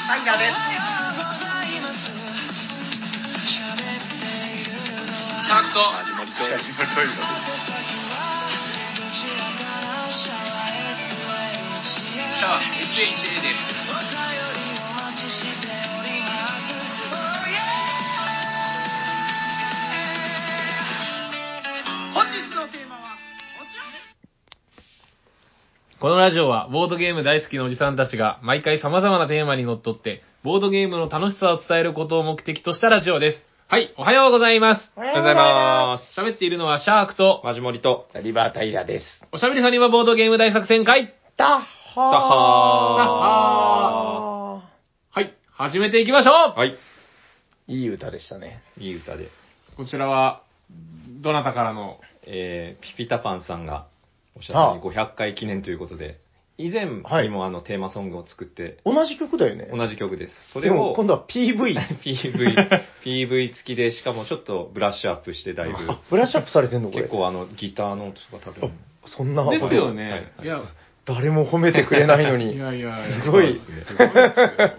平です。 タクトマジモリとヤジマトイラです。 シャワー SHA です。 本日のテーマはこちらです。 このラジオはボードゲーム大好きなおじさんたちが毎回様々なテーマにのっとってボードゲームの楽しさを伝えることを目的としたラジオです。はい、おはようございます。 おはようございます。 喋っているのはシャークとマジモリとリバータイラです。 おしゃべりさんにはボードゲーム大作戦会。 タッハー。 タッハはい、始めていきましょう。 はい。 いい歌でしたね。 いい歌で。 こちらはどなたからのピピタパンさんがおっしゃったように500回記念ということで、以前にもテーマソングを作って、 同じ曲だよね。 同じ曲です。そでれをも今度は PV。 PV 付きで、しかもちょっとブラッシュアップしてだいぶ。 ブラッシュアップされてんのこれ。 結構ギターの音とか多分。 そんなですよね。 はいいや、 誰も褒めてくれないのに。 いやいやすごい。 だから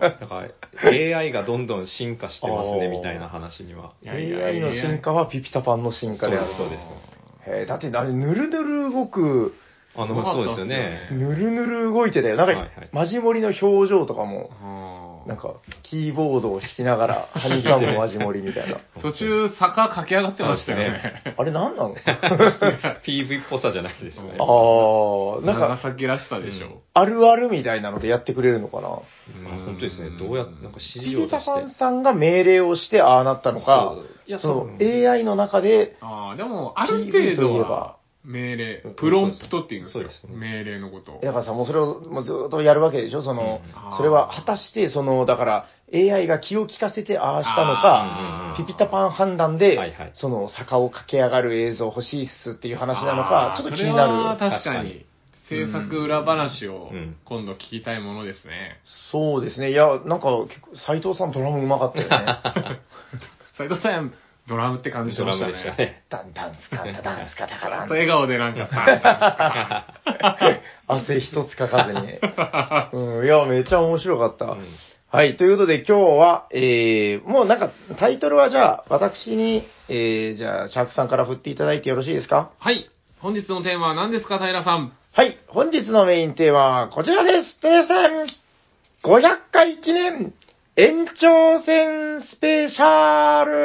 AI がどんどん進化してますねみたいな話には。 AI の進化はピピタパンの進化である。 そうです。 だってあれ、ぬるぬる動く、 そうですよね。 ぬるぬる動いてたよ。なんか、 はいはいマジモリの表情とかも、なんか、キーボードを弾きながら、ハニカムマジモリみたいな。 途中坂駆け上がってましたよね。 あれ何なの PV っぽさじゃないですね。 ああ、なん長か、 崎らしさでしょ。 あるあるみたいなのでやってくれるのかな。 本当ですね。どうやって、なんか指ピピ示を出して。 タパンさんが命令をしてああなったのかそういや、 そのそう AI の中で、 ああ、でも、ある PV 程度といえばは命令、プロンプトっていうんですよ。 そうですね命令のことを。 だからさ、もうそれをもうずっとやるわけでしょその、 うんそれは果たして、だから、AI が気を利かせてああしたのか、ピピタパン判断で、 はいはいその坂を駆け上がる映像欲しいっすっていう話なのか、ちょっと気にそれはなる。 確かに、制作裏話をうん今度聞きたいものですね。 そうですね。いや、なんか、斎藤さんドラムうまかったよね。 斉藤さん、ドラムって感じしドラましたね。 ムでしたね。 ダンダンスカダダンスカだからちょっと笑顔でなんか、 汗一つかかずに。うん、いや、めっちゃ面白かった。 うんはい、ということで今日は、もうなんかタイトルはじゃあ、私に、じゃあ、シャークさんから振っていただいてよろしいですか？ はい。本日のテーマは何ですか、平さん。 はい、本日のメインテーマはこちらです。テレさん、500回記念延長戦スペシャル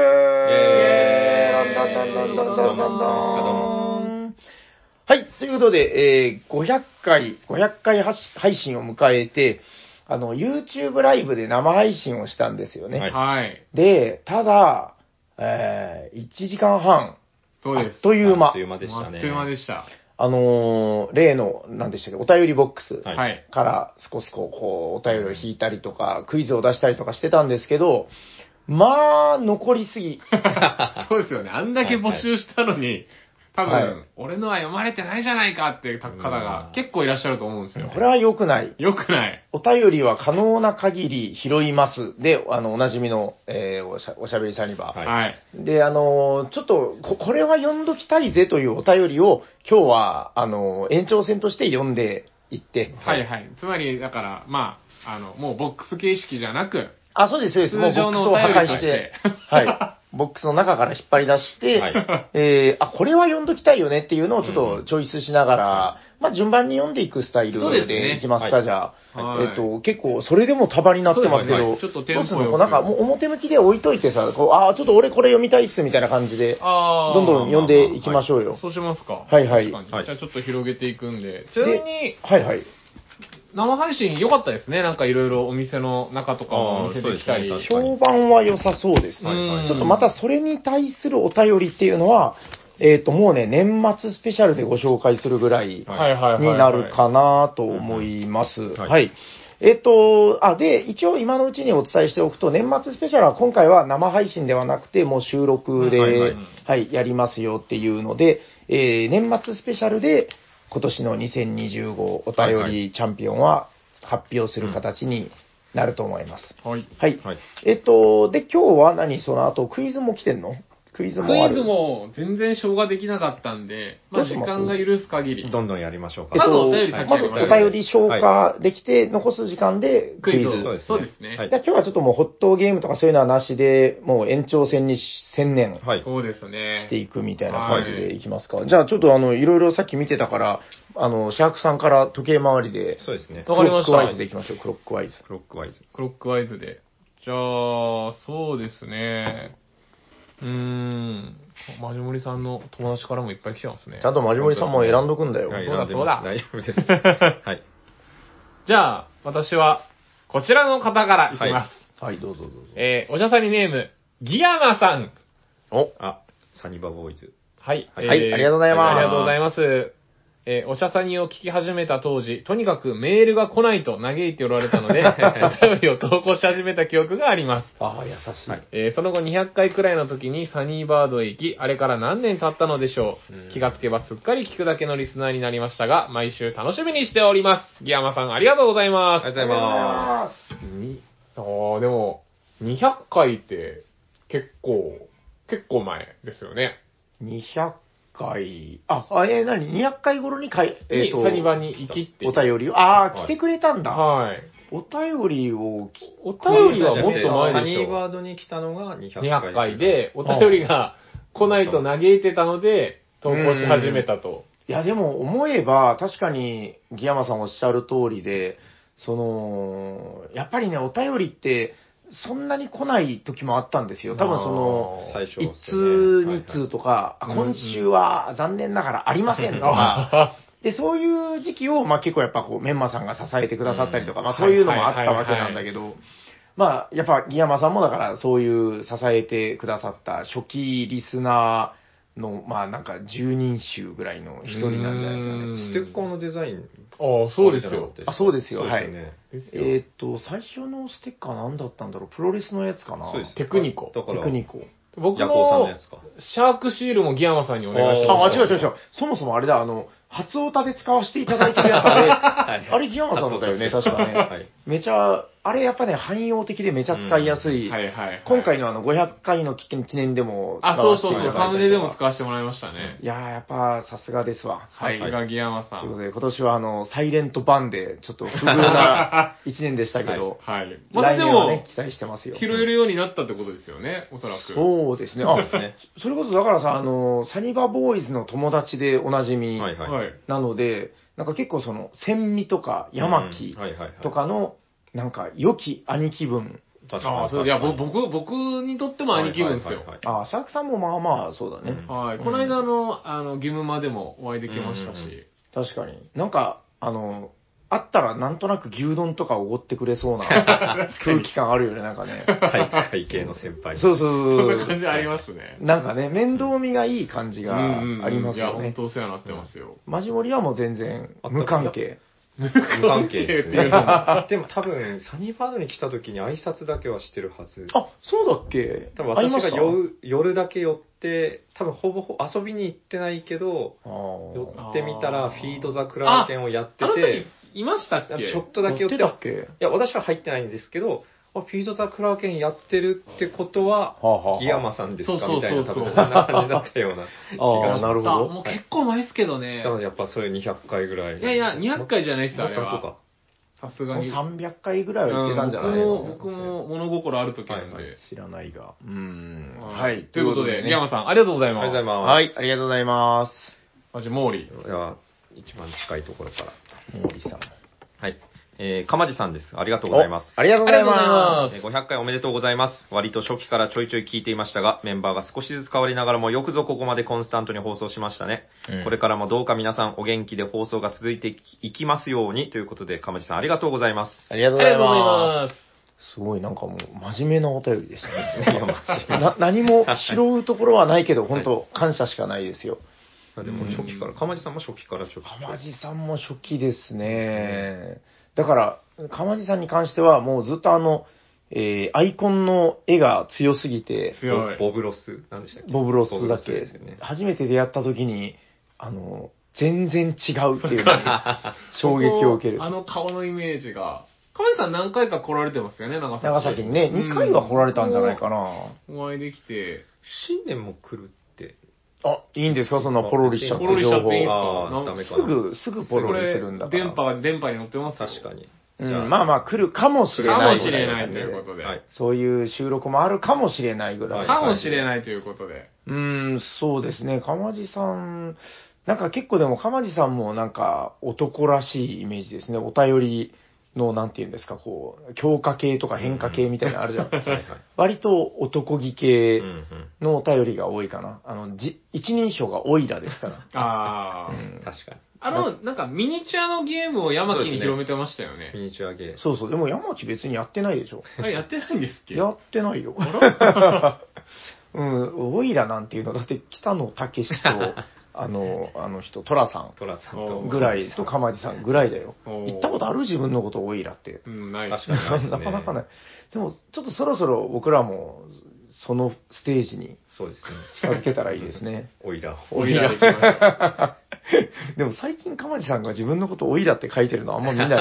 はい、ということで、500回配信を迎えて、YouTube ライブで生配信をしたんですよね。 はいはい。 で、ただ、1時間半、 そうです。 あっという間あっという間でしたね。 あっという間でした。 例の、何でしたっけ、お便りボックスはいはい。 から少しお便りを引いたりとか、クイズを出したりとかしてたんですけど、まあ、残りすぎ。 そうですよね。あんだけ募集したのに、多分、 はい俺のは読まれてないじゃないかっていう方が結構いらっしゃると思うんですよ。 これは良くない。 よくない。 お便りは可能な限り拾います。で、おなじみの、おしゃべりサニバー。 はいはい。 で、ちょっとこれは読んどきたいぜというお便りを、今日は、延長戦として読んでいって。 はいはい。つまり、だから、まあ、もうボックス形式じゃなく、 あ、そうです、そうです。もうボックスを破壊して、はい。ボックスの中から引っ張り出して、 はいこれは読んどきたいよねっていうのをちょっとチョイスしながら、まあ順番に読んでいくスタイルそうですねでいきますか、 はいじゃあ。 はい結構、それでも束になってますけど、 そうですねちょっとテンポよくどうするのなんかもう表向きで置いといてさ、ちょっと俺これ読みたいっすみたいな感じで、 あーどんどん読んでいきましょうよ。 そうしますか。 はいはい確かにはいじゃあちょっと広げていくんで。ちなみに、 はいはい。 生配信良かったですね。なんかいろいろお店の中とかも見せてきたり。 あーそうですね評判は良さそうです。 うんちょっとまたそれに対するお便りっていうのは、もうね、年末スペシャルでご紹介するぐらいはいはいはいはいになるかなと思います。 はいはい。で、一応今のうちにお伝えしておくと、年末スペシャルは今回は生配信ではなくて、もう収録で、 はいはいはい、やりますよっていうので、年末スペシャルで、今年の2025お便りチャンピオンは発表する形になると思います。 はい。 はい。 はいで、今日はその後クイズも来てんの？ クイズもクイある。 ズも全然消化できなかったんで、まあ時どうします間が許す限り。 どんどんやりましょうか。 まずお便り先まずお便り消化できて、残す時間でクイズ。 クイズそうですね。 そうですねはいじゃあ今日はちょっともうホットゲームとかそういうのはなしで、もう延長戦に専念はい。 そうですね。 していくみたいな感じでいきますか。じゃあちょっといろいろさっき見てたから、シャークさんから時計回りで、 そうですね。 わかりましたクロックワイズでいきましょう、クロックワイズ。 クロックワイズ。 クロックワイズで。じゃあ、そうですね。マジモリさんの友達からもいっぱい来てますね。 ちゃんとマジモリさんも選んどくんだよ。 はい、 そうだ選んでます大丈夫です。はい。 じゃあ、私は、こちらの方からいきます。 はい、どうぞどうぞ。 おしゃさにネーム、ギヤマさん。 お、 あ、サニバボーイズ。 はい。 はいありがとうございますありがとうございます。おしゃさにを聞き始めた当時、とにかくメールが来ないと嘆いておられたので、お便りを投稿し始めた記憶があります。 ああ、優しい。 はいその後200回くらいの時にサニーバードへ行き、あれから何年経ったのでしょうんう。気がつけばすっかり聞くだけのリスナーになりましたが、毎週楽しみにしております。ギヤマさんありがとうございます。 ありがとうございます。 でも、200回って結構前ですよね。 200回、何 ?200 回頃ににサニバに行きっていうお便りを、来てくれたんだ。 はい。 お便りを、 お便りはもっと前サでしょ。 ニーバードに来たのが200回。 200回で、お便りが来ないと嘆いてたので、投稿し始めたと。 いやでも思えば、確かに、ギヤマさんおっしゃる通りで、やっぱりね、お便りって、そんなに来ない時もあったんですよ。多分最初一ですね通、二通とか、 はい今週は残念ながらありませんとか、で、そういう時期を、結構やっぱメンマさんが支えてくださったりとか、そういうのもあったわけなんだけど、やっぱギヤマさんもだからそういう支えてくださった初期リスナーの、なんか10人衆ぐらいの一人なんじゃないですかね。 ステッカーのデザイン。 そうですよ。 そうですよ、はい。 ですよねですよ。 最初のステッカー何だったんだろう、プロレスのやつかな。 そうです。 テクニコだから、 テクニコ。 僕ヤコウさんののやつか。 シャークシールもギヤマさんにお願いしてました。 違う。そもそもあれだ、初オタで使わせていただいてるやつ、あれギヤマさんのだよね、確かね。 はい。 めちゃ、あれやっぱね、汎用的でめちゃ使いやすい。 はいはい。 今回の500回の記念でも使そうわせていただいたりとか。 サムネでも使わせてもらいましたね。 いやー、やっぱさすがですわ。はい。 さすがギヤマさ。 というんことで、今年はサイレントバンで、ちょっと不遇な1年でしたけど、 はい。またでも来年はね、、期待してますよ。 拾えるようになったってことですよね、おそらく。 そうですね。それこそだからさ、サニバボーイズの友達でおなじみはいはい。 はい。 なので、なんか結構千美とか山木はいはいはい。 とかの、なんか良き兄貴分。 確かに。 そういや、僕にとっても兄貴分ですよ。 はいはいはいはいシャークさんもまあまあ、そうだね。 うんはい。この間義務までもお会いできましたし。 確かに。なんか、あったらなんとなく牛丼とかおごってくれそうな空気感あるよね、なんかね。 会計の先輩。 そうそんなそう感じありますね。 なんかね、面倒見がいい感じがありますいや、 よね。 本当お世話になってますよ。 マジモリはもう全然無関係。 無関係ですっていうねのも。 でも多分、サニーバードに来た時に挨拶だけはしてるはず。 あ、そうだっけ多分私がありました夜だけ寄って、多分ほぼ遊びに行ってないけど、寄ってみたら、フィード・ザ・クラーケンをやってあのて時、いましたっけちょっとだけ寄って、 やってたっけいや、私は入ってないんですけど、フィード・ザ・クラーケンやってるってことは、ギヤマさんですかそうみたいな、 そうそう多分そんな感じだったような気がします。 なるほどもう結構前ですけどねだ。からやっぱそれ200回ぐらい。 いや、200回じゃないです、あれは。 もっと後か。 もうさすがに。 300回ぐらいは行ってたんじゃないの、 僕も物心ある時なんで。 はいはい知らないが。 はい。ということで、ギヤマん。 さん、ありがとうございます。 ありがとうございます。 はい、ありがとうございます。 マジ、モーリー。 では、一番近いところから。 モーリーさん。 はい。かまじさんです。ありがとうございます。 ありがとうございありがとうございま。 ます 500回おめでとうございます。割と初期からちょいちょい聞いていましたが、メンバーが少しずつ変わりながらもよくぞここまでコンスタントに放送しましたね。これからもどうか皆さんお元気で放送が続いていきますようにということで、かまじさんありがとうございます。 ありがとうございありがとうございま。 ますすごい、なんかもう、真面目なお便りでしたね。何も拾うところはないけど、本当感謝しかないですよ。 でも初期から、かまじさんも初期からちょっと。 かまじさんも初期ですね。だから、かまじさんに関しては、もうずっとアイコンの絵が強すぎて、 強い。 ボブロスなんでしたっけボブロスだボブロスけですよね、 初めて出会った時に、全然違うっていうのに衝撃を受ける。 あの顔のイメージが亀井さん何回か来られてますよね、長崎。 長崎にね、2回は来られたんじゃないかな。 お会いできて。 新年も来るって。 あ、いいんですかそんなポロリしちゃってポロリしちゃっていいんですあーかダメかな。 すぐポロリするんだから。 電波に乗ってますよ確かに。 まあまあ来るかもしれない。 かもしれないということで。 はいそういう収録もあるかもしれないぐらい。 かもしれないということで。 そうですね。かまじさん、なんか結構でもかまじさんもなんか男らしいイメージですね。お便りのなんていうんですか、こう、強化系とか変化系みたいなのあるじゃん。割と男気系のお便りが多いかな。一人称がオイラですから。 ああ、 確かに。 なんかミニチュアのゲームを山木に広めてましたよね。 ミニチュアゲーム。 そうそう。でも山木別にやってないでしょ。 あれやってないんですっけ？ やってないよ。オイラなんていうの、だって北野武と、あの人、トラさん。 トラさんと。 ぐらいと、かまじさんぐらいだよ。 おー言ったことある自分のことオイラって。 ない。 確かにないですね。 なかなかない。でも、ちょっとそろそろ僕らも、そのステージにそうですね。 近づけたらいいですね。 オイラ。 オイラで行きましょう。 でも最近かまじさんが自分のことオイラって書いてるのあんま見ない。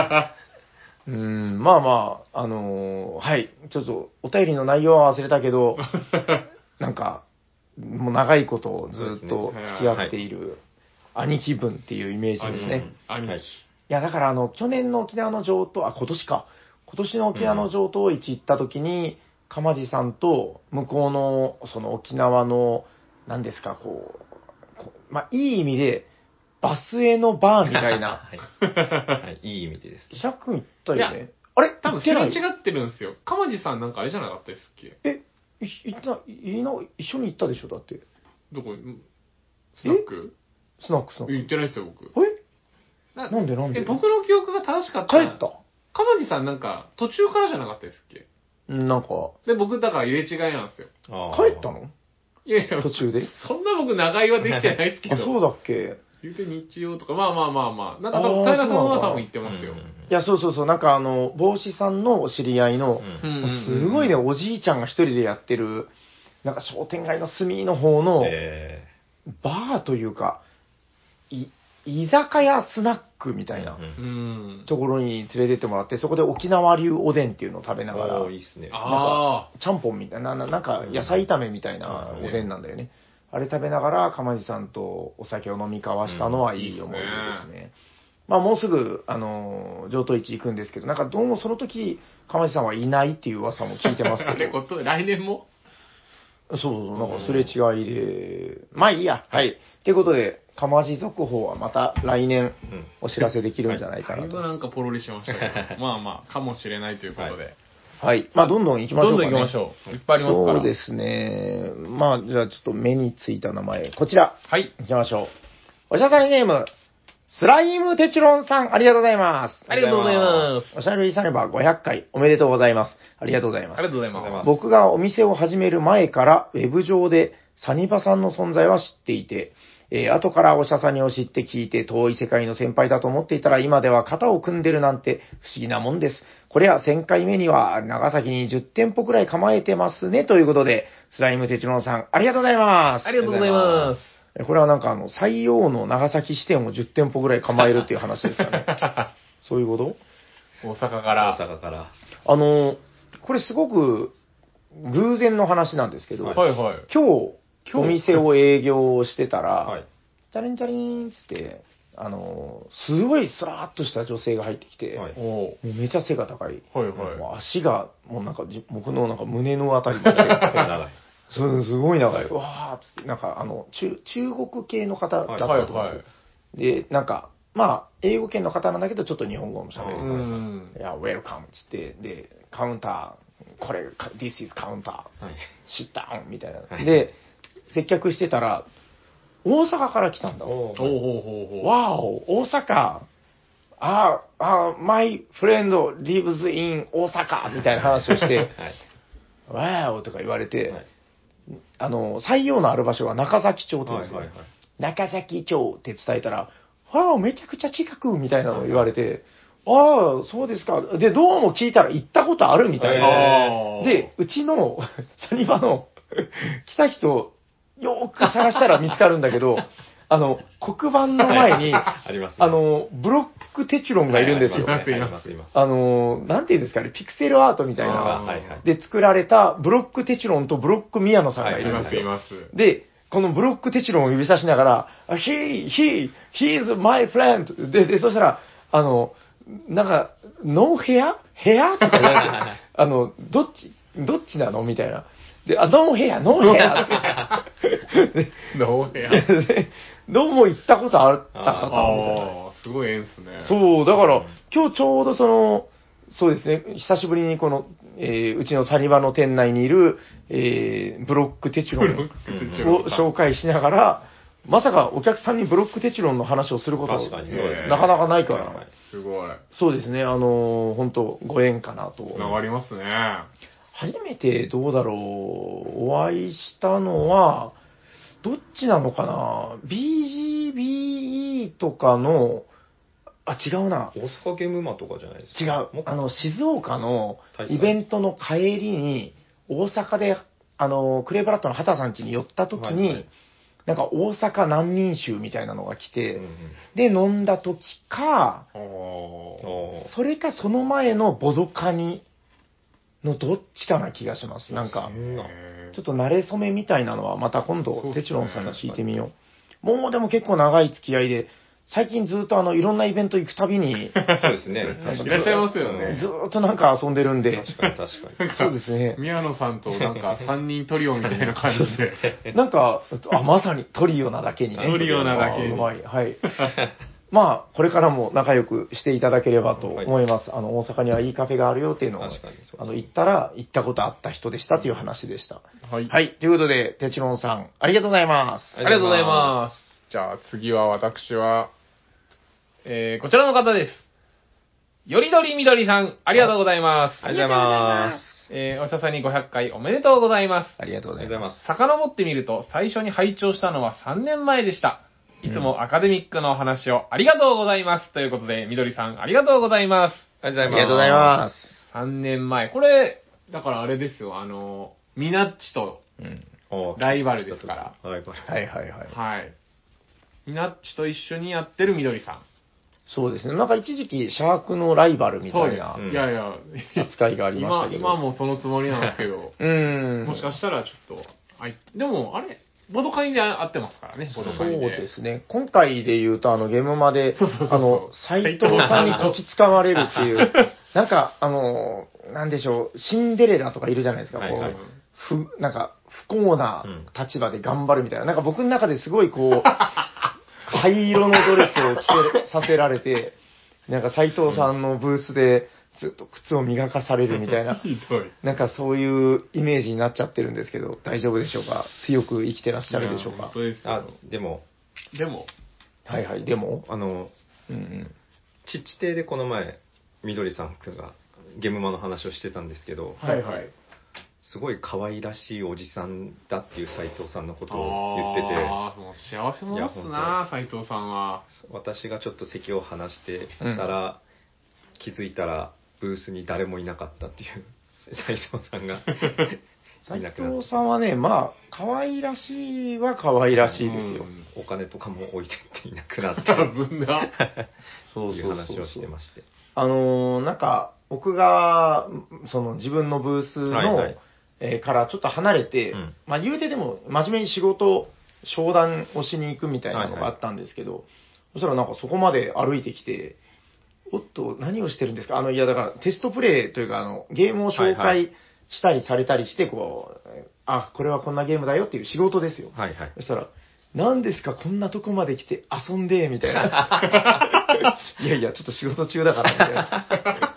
まあまあ、はい。ちょっとお便りの内容は忘れたけど、なんか、もう長いことずっと付き合っている兄貴分っていうイメージですね。 兄貴。 いや、だから去年の沖縄の上等、今年か。今年の沖縄の上等市行った時に、かまじさんと向こうの、その沖縄の、何ですか、まあ、いい意味で、バスへのバーみたいな。 はい。いい意味でですね。 シャ君行ったよいやね。あれ多分す行ってないれ違ってるんですよ。鎌地さんなんかあれじゃなかったですっけ？ 一緒に行ったでしょだって。 どこ？スナック？ スナック。 行ってないですよ、僕。 なんで僕の記憶が正しかったら。 帰った鎌地さんなんか途中からじゃなかったですっけ？ なんか。 で、僕だから入れ違いなんですよ。 帰ったのいやいや、 途中でそんな僕長居はできてないですけど。 あ、そうだっけ言うて日曜とか、まあ。なんか多分、平さんは多分行ってますよ。 いや、そう。なんか帽子さんのお知り合いの、もうすごいね、おじいちゃんが一人でやってる、なんか商店街の隅の方の、バーというか、居酒屋スナックみたいなところに連れてってもらって、そこで沖縄流おでんっていうのを食べながら、 いいっすね。 ちゃんぽんみたいな、なんか野菜炒めみたいなおでんなんだよね。あれ食べながら、かまじさんとお酒を飲み交わしたのはいい思い出ですね。まあもうすぐ、上等市行くんですけど、なんかどうもその時、かまじさんはいないっていう噂も聞いてますけど。 来年もそう、なんかすれ違いで、まあいいや。はい。ということで、かまじ続報はまた来年お知らせできるんじゃないかなと。 なんかポロリしましたけど、まあ、かもしれないということで。 はい。まあどんどん行きましょうかね。 どんどん行きましょう。いっぱいありますから。 そうですね。まあじゃあちょっと目についた名前、こちら。 はい。 行きましょう。おしゃさりネーム、スライムテチロンさん、ありがとうございます。 ありがとうございます。 おしゃるいさねば500回、おめでとうございます。ありがとうございます。 ありがとうございます。 僕がお店を始める前から、ウェブ上でサニバさんの存在は知っていて、後からおしゃさにを知って聞いて遠い世界の先輩だと思っていたら今では肩を組んでるなんて不思議なもんです。これは1000回目には長崎に10店舗くらい構えてますね。ということで、スライムテチロンさん、ありがとうございます。 ありがとうございます。 これはなんか採用の長崎支店を10店舗くらい構えるっていう話ですかね。そういうこと？ 大阪から。 これすごく偶然の話なんですけど、 はいはい。 今日お店を営業してたら、 はい、 チャリンチャリンっつって、すごいスラーっとした女性が入ってきて、 はい、 もうめちゃ背が高い。 はいはい。 もう足が、もうなんか僕のなんか胸のあたりまで長い。すごい長い。わーっつって、なんか中国系の方だったと思います。はいはい、で、なんか、まあ、英語圏の方なんだけど、ちょっと日本語も喋る。いや、ウェルカムっつって、で、カウンター、これ、this is カウンター、シッタウンみたいな。で、接客してたら、大阪から来たんだ。わお、大阪。my friend lives in 大阪みたいな話をして、わおとか言われて、採用のある場所は中崎町って言うんですよ。中崎町って伝えたら、めちゃくちゃ近くみたいなのを言われて、そうですか。で、どうも聞いたら行ったことあるみたいな。で、うちのサニバの来た人、よーく探したら見つかるんだけど、 黒板の前に、 ありますね。 ブロックテチュロンがいるんですよ。 はいいます。 なんていうんですかね、ピクセルアートみたいな、 はいはい。 で作られたブロックテチュロンとブロック宮野さんがいるんですよ。 います。 で、このブロックテチュロンを指さしながら、he is my friend! で、そしたら、なんか、ノーヘアヘアとか言われて、どっちなのみたいな。で、ノーヘアノーヘアってノーヘア。 でどうも行ったことあった方みたいな。 ああ、すごい縁っすね。 そう、だから、今日ちょうどそうですね、久しぶりにこの、うちのサニバの店内にいる、ブロックテチュロンを紹介しながら、まさかお客さんにブロックテチュロンの話をすること確かにそうですねなかなかないから、 すごい。 そうですね、本当ご縁かなと。 つながりますね。 初めてどうだろう、お会いしたのは、どっちなのかな ?BGBE とかの、違うな。 大阪ゲームマとかじゃないですか。 違う。静岡のイベントの帰りに、大阪で、クレイブラッドの畑さん家に寄った時に、 はいはいなんか大阪難民集みたいなのが来て、 うんうんで、飲んだ時か、 おーそれかその前のボドカニのどっちかな気がします。なんか、ちょっと慣れ初めみたいなのはまた今度、テチロンさんに聞いてみよう。もうでも結構長い付き合いで、最近ずっといろんなイベント行くたびに、 そうですね。 いらっしゃいますよね。 ずーっとなんか遊んでるんで、 確かに確かに。 そうですね。 宮野さんとなんか3人トリオみたいな感じで。 なんか、まさにトリオなだけにね。 トリオなだけにうまい。はい。まあ、これからも仲良くしていただければと思います。大阪にはいいカフェがあるよっていうのを、 確かにそうです行ったら行ったことあった人でしたという話でした。 はい。 はい。ということで、テチロンさん、ありがとうございます。 ありがとうございます。じゃあ次は私は、こちらの方です。よりどりみどりさん、ありがとうございます。 ありがとうございます。 おしゃさんに500回おめでとうございます。 ありがとうございます。 遡ってみると、最初に拝聴したのは3年前でした。いつもアカデミックのお話をありがとうございます。ということで、みどりさん、ありがとうございます。 ありがありがとうございます。 3年前。これ、だからあれですよ、ミナッチとおライバルですから。 ライバル。 はいはいはい。 はい。ミナッチと一緒にやってるみどりさん。 そうですね。なんか一時期、シャークのライバルみたいなそうです。いやいや、 扱いがありましたけど。 今もそのつもりなんですけど、もしかしたらちょっと、でも、あれ、ボドカニで会ってますからね、ボドそうカニで。 ですね。今回で言うと、ゲームまで、 そう斎藤さんにこき使われるっていう、なんか、なんでしょう、シンデレラとかいるじゃないですか、 はいはいこう、なんか、不幸な立場で頑張るみたいな、なんか僕の中ですごいこう、灰色のドレスを着せさせられて、なんか斎藤さんのブースでずっと靴を磨かされるみたいな、 ひどい。 なんかそういうイメージになっちゃってるんですけど、大丈夫でしょうか？強く生きてらっしゃるでしょうか本？当ですよ。 でも、 はいはい、でも、 うんうん、ちっち亭でこの前、みどりさんがゲームマの話をしてたんですけど、 はいはい。 すごい可愛らしいおじさんだっていう斉藤さんのことを言ってて、 ああ、もう幸せ者っすな、斉藤さんは。 私がちょっと席を離してたら、気づいたらブースに誰もいなかったっていう斉藤さんが斉藤さんはね、まあ、可愛らしいは可愛らしいですよ。 お金とかも置いてっていなくなって多分な。 そういう話をしてまして。 なんか、僕が、自分のブースの、 はいはいからちょっと離れて、まあ言うてでも真面目に仕事、商談をしに行くみたいなのがあったんですけど、そしたらなんかそこまで歩いてきて、おっと、何をしてるんですか？いやだからテストプレイというか、ゲームを紹介したりされたりして、こう、これはこんなゲームだよっていう仕事ですよ。 はいはい。 そしたら、何ですかこんなとこまで来て遊んで、みたいな。いやいや、ちょっと仕事中だから、みたいな。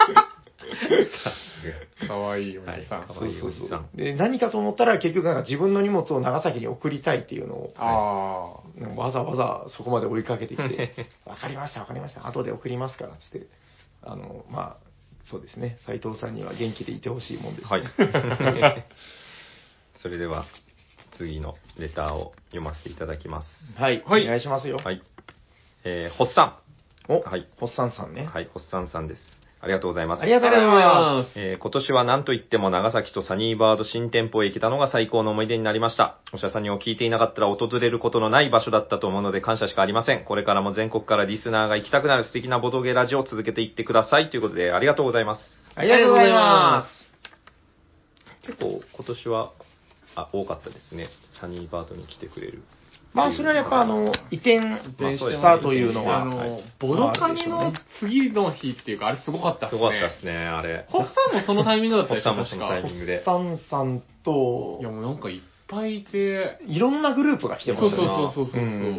かわいいおじさん。 かわいいおじさん。 で、何かと思ったら結局なんか自分の荷物を長崎に送りたいっていうのを、わざわざそこまで追いかけてきて、わかりました、わかりました、後で送りますから、つって、まあ、そうですね、斉藤さんには元気でいてほしいもんです、ね。 はい。それでは、次のレターを読ませていただきます。 はい、お願いしますよ。 はい。ホッサン。 お、 はい。 ホッサンさんね。 はい、ホッサンさんです。 ありがとうございます。 ありがとうございます。 今年は何と言っても長崎とサニーバード新店舗へ行けたのが最高の思い出になりました。おしゃさにを聞いていなかったら訪れることのない場所だったと思うので感謝しかありません。これからも全国からリスナーが行きたくなる素敵なボドゲラジオを続けていってください。ということで、ありがとうございます。 ありがとうございます。 結構今年は、多かったですね。サニーバードに来てくれる。 まあ、それはやっぱ移転したというのは、 ボドカニの次の日っていうか、あれすごかったっすね。 すごかったですね、あれ。 ホッサンもそのタイミングだったでしょ、 ホッサンもそのタイミングで。 ホッサンさんと、 いやもうなんかいっぱいいて、 いろんなグループが来てましたね。 そう。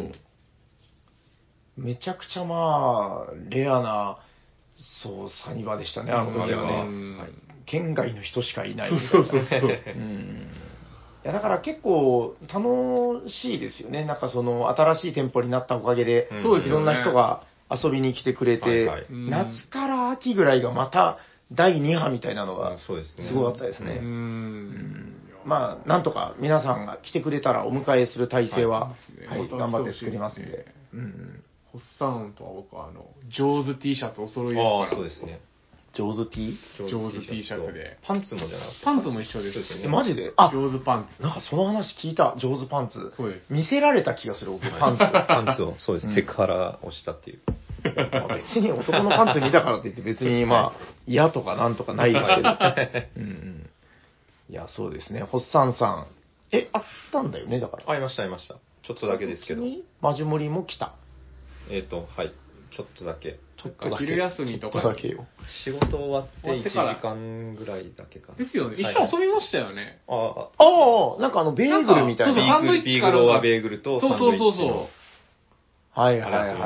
めちゃくちゃまあ、レアな、そう、サニバでしたね、あの時はね。県外の人しかいないみたいな。 そう。 いやだから結構楽しいですよね。なんかその新しい店舗になったおかげで、いろんな人が遊びに来てくれて、夏から秋ぐらいがまた第2波みたいなのがすごかったですね。まあ、なんとか皆さんが来てくれたらお迎えする体制は、頑張って作りますんで。 ホッサンとは僕はジョーズ T シャツお揃いですから。 ああ、そうですね。 ジョーズ T？ ジョーズ T シャツで。 パンツもじゃなくて。 パンツも一緒です。 マジで？ ジョーズパンツ。 なんかその話聞いた、ジョーズパンツ。 そうです。 見せられた気がする、僕、パンツ。 パンツを、そうです。セクハラをしたっていう。 別に男のパンツ見たからって言って別にまあ、嫌とかなんとかないですけど。いや、そうですね。ホッサンさん。あったんだよね、だから。 会いました。ちょっとだけですけど。 マジモリも来た。 はい。ちょっとだけ。 昼休みとか。 ちょっとだけよ。 仕事終わって1時間ぐらいだけかな。 ですよね。一緒遊びましたよね。 なんかベーグルみたいな。 サンドイッチビーグルオアベーグルとサンドイッチの。 そう。 はい。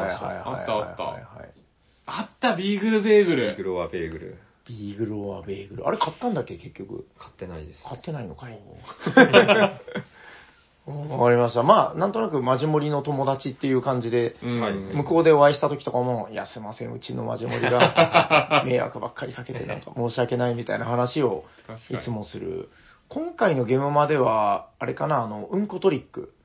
あった、ビーグルベーグル。 ビーグルオアベーグル。 ビーグルオアベーグル。あれ買ったんだっけ、結局。 買ってないです。 買ってないのかい。わかりました。まあ、なんとなくマジモリの友達っていう感じで、向こうでお会いした時とかも、いや、すいません、うちのマジモリが迷惑ばっかりかけて、なんか申し訳ないみたいな話をいつもする。今回のゲームまでは、あれかな、うんこトリック。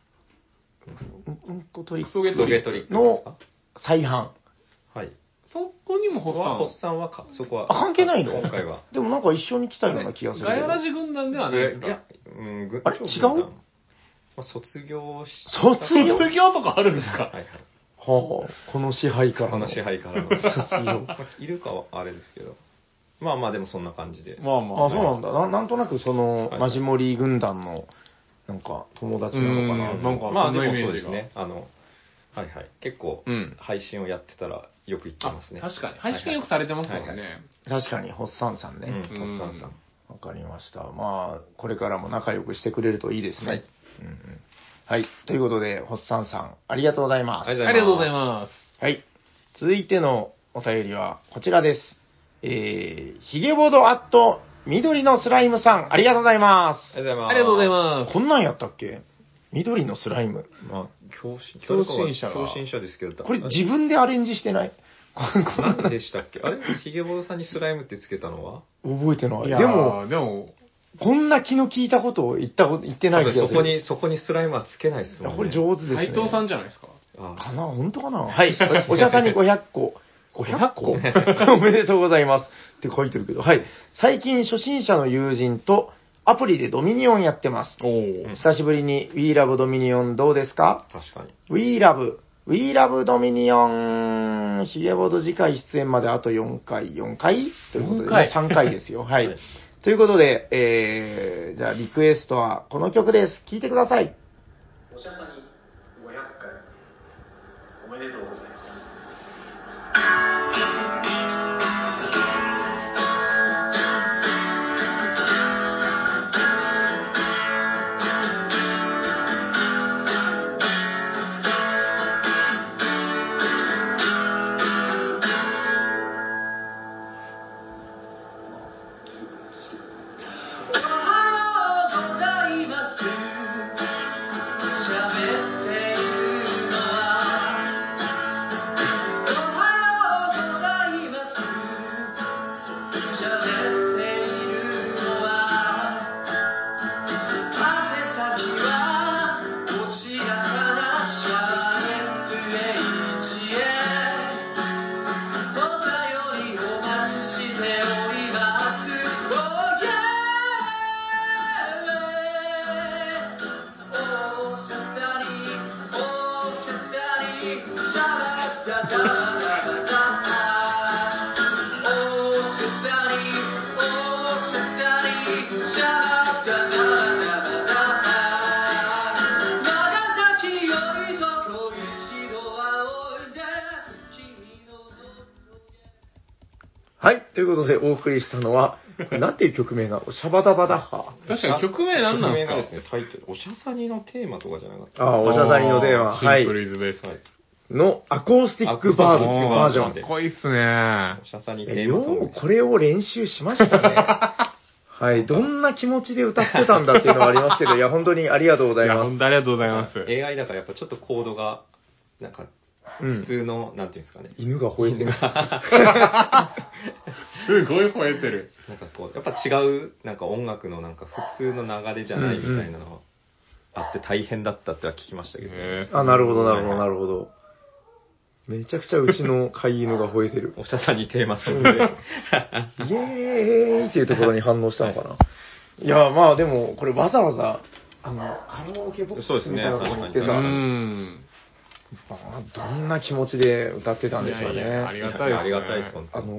うんこトリック。 クソゲトリックの再販。 はい。 そこにもホッサンはそこは。 関係ないの？ 今回は。 でもなんか一緒に来たような気がする。 ガヤラジ軍団ではないですか？ あれ違う？ 卒業とかあるんですか？ はあ、この支配からの。 卒業。いるかはあれですけど。まあでもそんな感じで。 そうなんだ。なんとなくその、マジモリ軍団の、なんか友達なのかな。 なんかまあでもそうですね。結構、配信をやってたらよく言ってますね。 確かに。配信よくされてますもんね。 確かに、ホッサンさんね。ホッサンさん。わかりました。まあ、これからも仲良くしてくれるといいですね。はい。ということで、ホッサンさん、ありがとうございます。 ありがとうございます。 はい。続いてのお便りはこちらです。ヒゲボドアット緑のスライムさん、ありがとうございます。 ありがとうございます。 こんなんやったっけ？緑のスライム。 まあ、共振者ですけど。 これ自分でアレンジしてない？ 何でしたっけ？あれヒゲボドさんにスライムってつけたのは覚えてない。 でも、 こんな気の利いたことを言ってない気がする。 そこにスライムはつけないですもんね。 これ上手ですね。 斉藤さんじゃないですか。 かな？本当かな？はい。おしゃさんに500個。500個おめでとうございます。って書いてるけど。はい。最近初心者の友人とアプリでドミニオンやってます。久しぶりに We Love Dominion どうですか？ 確かに。 We Love Dominion ヒゲボード次回出演まであと4回ということで、ね、3回ですよ。はい。ということで、じゃあリクエストはこの曲です。聴いてください。おしゃさに500回おめでとうございます。 はい。ということで、お送りしたのは、これなんていう曲名なの？シャバダバダッハ。 確かに曲名なんなんですか？ 曲名がですね、タイトル。おしゃさにのテーマとかじゃなかった。 ああ、おしゃさにのテーマ。はい。 シンプルイズベース。 のアコースティックバージョン。 かっこいいっすね。 おしゃさにテーマソング。 ようこれを練習しましたね。はい。どんな気持ちで歌ってたんだっていうのはありますけど、いや、本当にありがとうございいや、 ます。 本当ありがとうございます。 AI だからやっぱちょっとコードが、なんか、普通の、なんていうんですかね。 犬が吠えてる。 すごい吠えてる。 なんかこう、やっぱ違う、なんか音楽のなんか普通の流れじゃないみたいなのがあって大変だったっては聞きましたけど。 あ、なるほど、なるほど、なるほど。めちゃくちゃうちの飼い犬が吠えてる。 おしゃさにテーマソングで。 イエーイっていうところに反応したのかな。いや、まあでも、これわざわざ、カラオケボックスみたいなところに行ってさ、どんな気持ちで歌ってたんでしょうね。 ありがたいですね。 ありがたいです、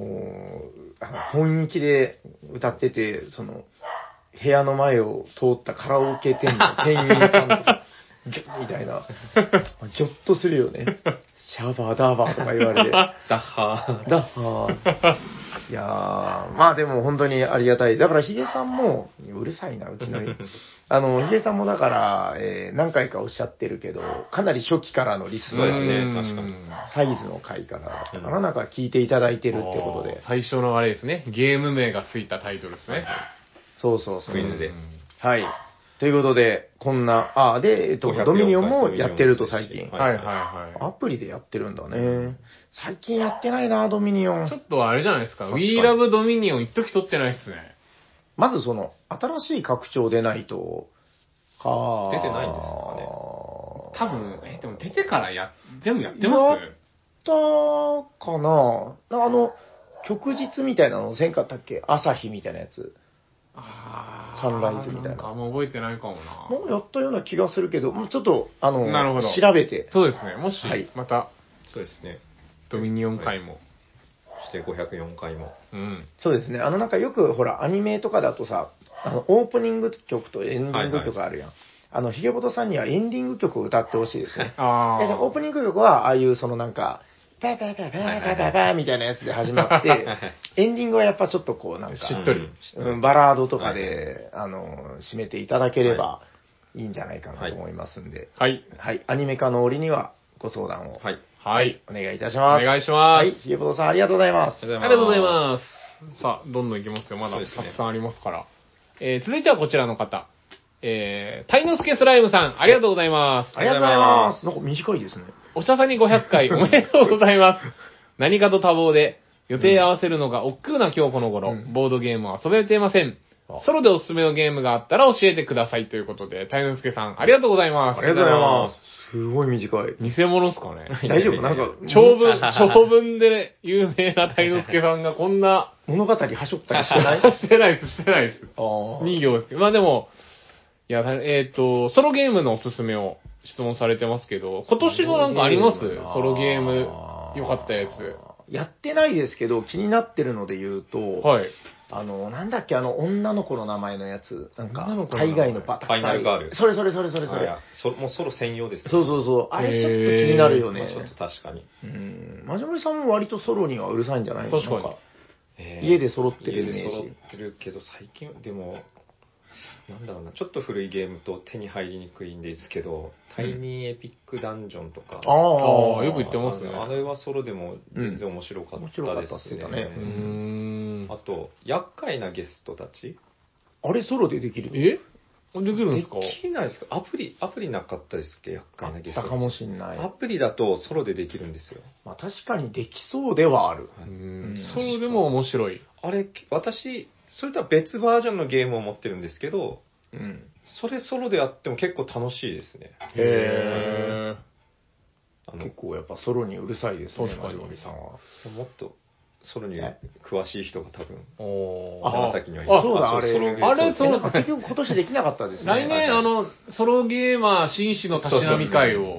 本気で歌ってて、部屋の前を通ったカラオケ店の店員さんとか、みたいな、ぎょっとするよね。シャバダバとか言われて。 ダッハー。 ダッハー。いやー、まあでも本当にありがたい。だからヒゲさんも、うるさいな、うちの。ヒゲさんもだから、何回かおっしゃってるけど、かなり初期からのリストですね。 確かに。 サイズの回からなんか聞いていただいてるってことで。 最初のあれですね、ゲーム名がついたタイトルですね。 そうそうそう。 クイズで。 はい。ということで、こんな、で、ドミニオンもやってると最近。 はいはいはい。 アプリでやってるんだね。最近やってないな、ドミニオン。 ちょっとあれじゃないですか。We Love Dominion 一時撮ってないっすね。 まず新しい拡張出ないと、 出てないんですかね。 多分、でも出てから全部やってますやったかな旭日みたいなのせんかったっけ？朝日みたいなやつ。サンライズみたいな。 なんかあんま覚えてないかもな。 もうやったような気がするけど、もうちょっと、 なるほど。 調べて。 そうですね。もし、また、 そうですね。 ドミニオン回も。 して504回も。 そうですね。なんかよく、ほら、アニメとかだとさ、オープニング曲とエンディング曲あるやん。ヒゲボトさんにはエンディング曲を歌ってほしいですね。オープニング曲は、ああいうなんか、パーパーパーパーパーパーパーみたいなやつで始まって、エンディングはやっぱちょっとなんか、 しっとり。 バラードとかで、締めていただければいいんじゃないかなと思いますんで。 はい。 はい。アニメ化の折にはご相談を。 はい。はい。 お願いいたします。 お願いします。 はい。ひげぼとさんありがとうございます。 ありがとうございます。さあ、どんどんいきますよ。まだたくさんありますから。続いてはこちらの方。タイノスケスライムさん、ありがとうございます。 ありがとうございます。なんか短いですね。 おしゃさに500回おめでとうございます。何かと多忙で、予定合わせるのが億劫な今日この頃、ボードゲームは遊べていません。ソロでおすすめのゲームがあったら教えてくださいということで、タイノスケさん、ありがとうございます。 ありがとうございます。すごい短い。 偽物っすかね。 大丈夫なんか、 長文で有名なタイノスケさんがこんな、 物語はしょったりしてないしてないです、してないです。2行ですけど。まあでも、いや、ソロゲームのおすすめを質問されてますけど、今年のなんかあります？ソロゲーム、良かったやつ。 やってないですけど、気になってるので言うと、 はい。 なんだっけ、女の子の名前のやつ。なんか、海外のバタファイナルガール。 それ。 もうソロ専用ですね。 そう。あれちょっと気になるよね。 ちょっと確かに。 マジョリさんも割とソロにはうるさいんじゃないですか。 確かに。家で揃ってるイメージ。 家で揃ってるけど、最近、でも、なんだろうな、ちょっと古いゲームと手に入りにくいんですけど、タイニーエピックダンジョンとか。 ああ、よく言ってますね。 あれはソロでも全然面白かったですね。あと、厄介なゲストたち。 あれソロでできる？ できるんですか？ できないですか？アプリなかったですっけ？厄介なゲストたち。 かもしんない。 アプリだとソロでできるんですよ。 まあ確かにできそうではある。 ソロでも面白い。 あれ、私、それとは別バージョンのゲームを持ってるんですけど、それソロでやっても結構楽しいですね。 へー。結構やっぱソロにうるさいですね、マリモリさんは。 もっとソロに詳しい人が多分、 長崎にはいます。 そうだ、あれ、 そう、 結局今年できなかったですね。 来年、ソロゲーマー紳士のたしなみ会を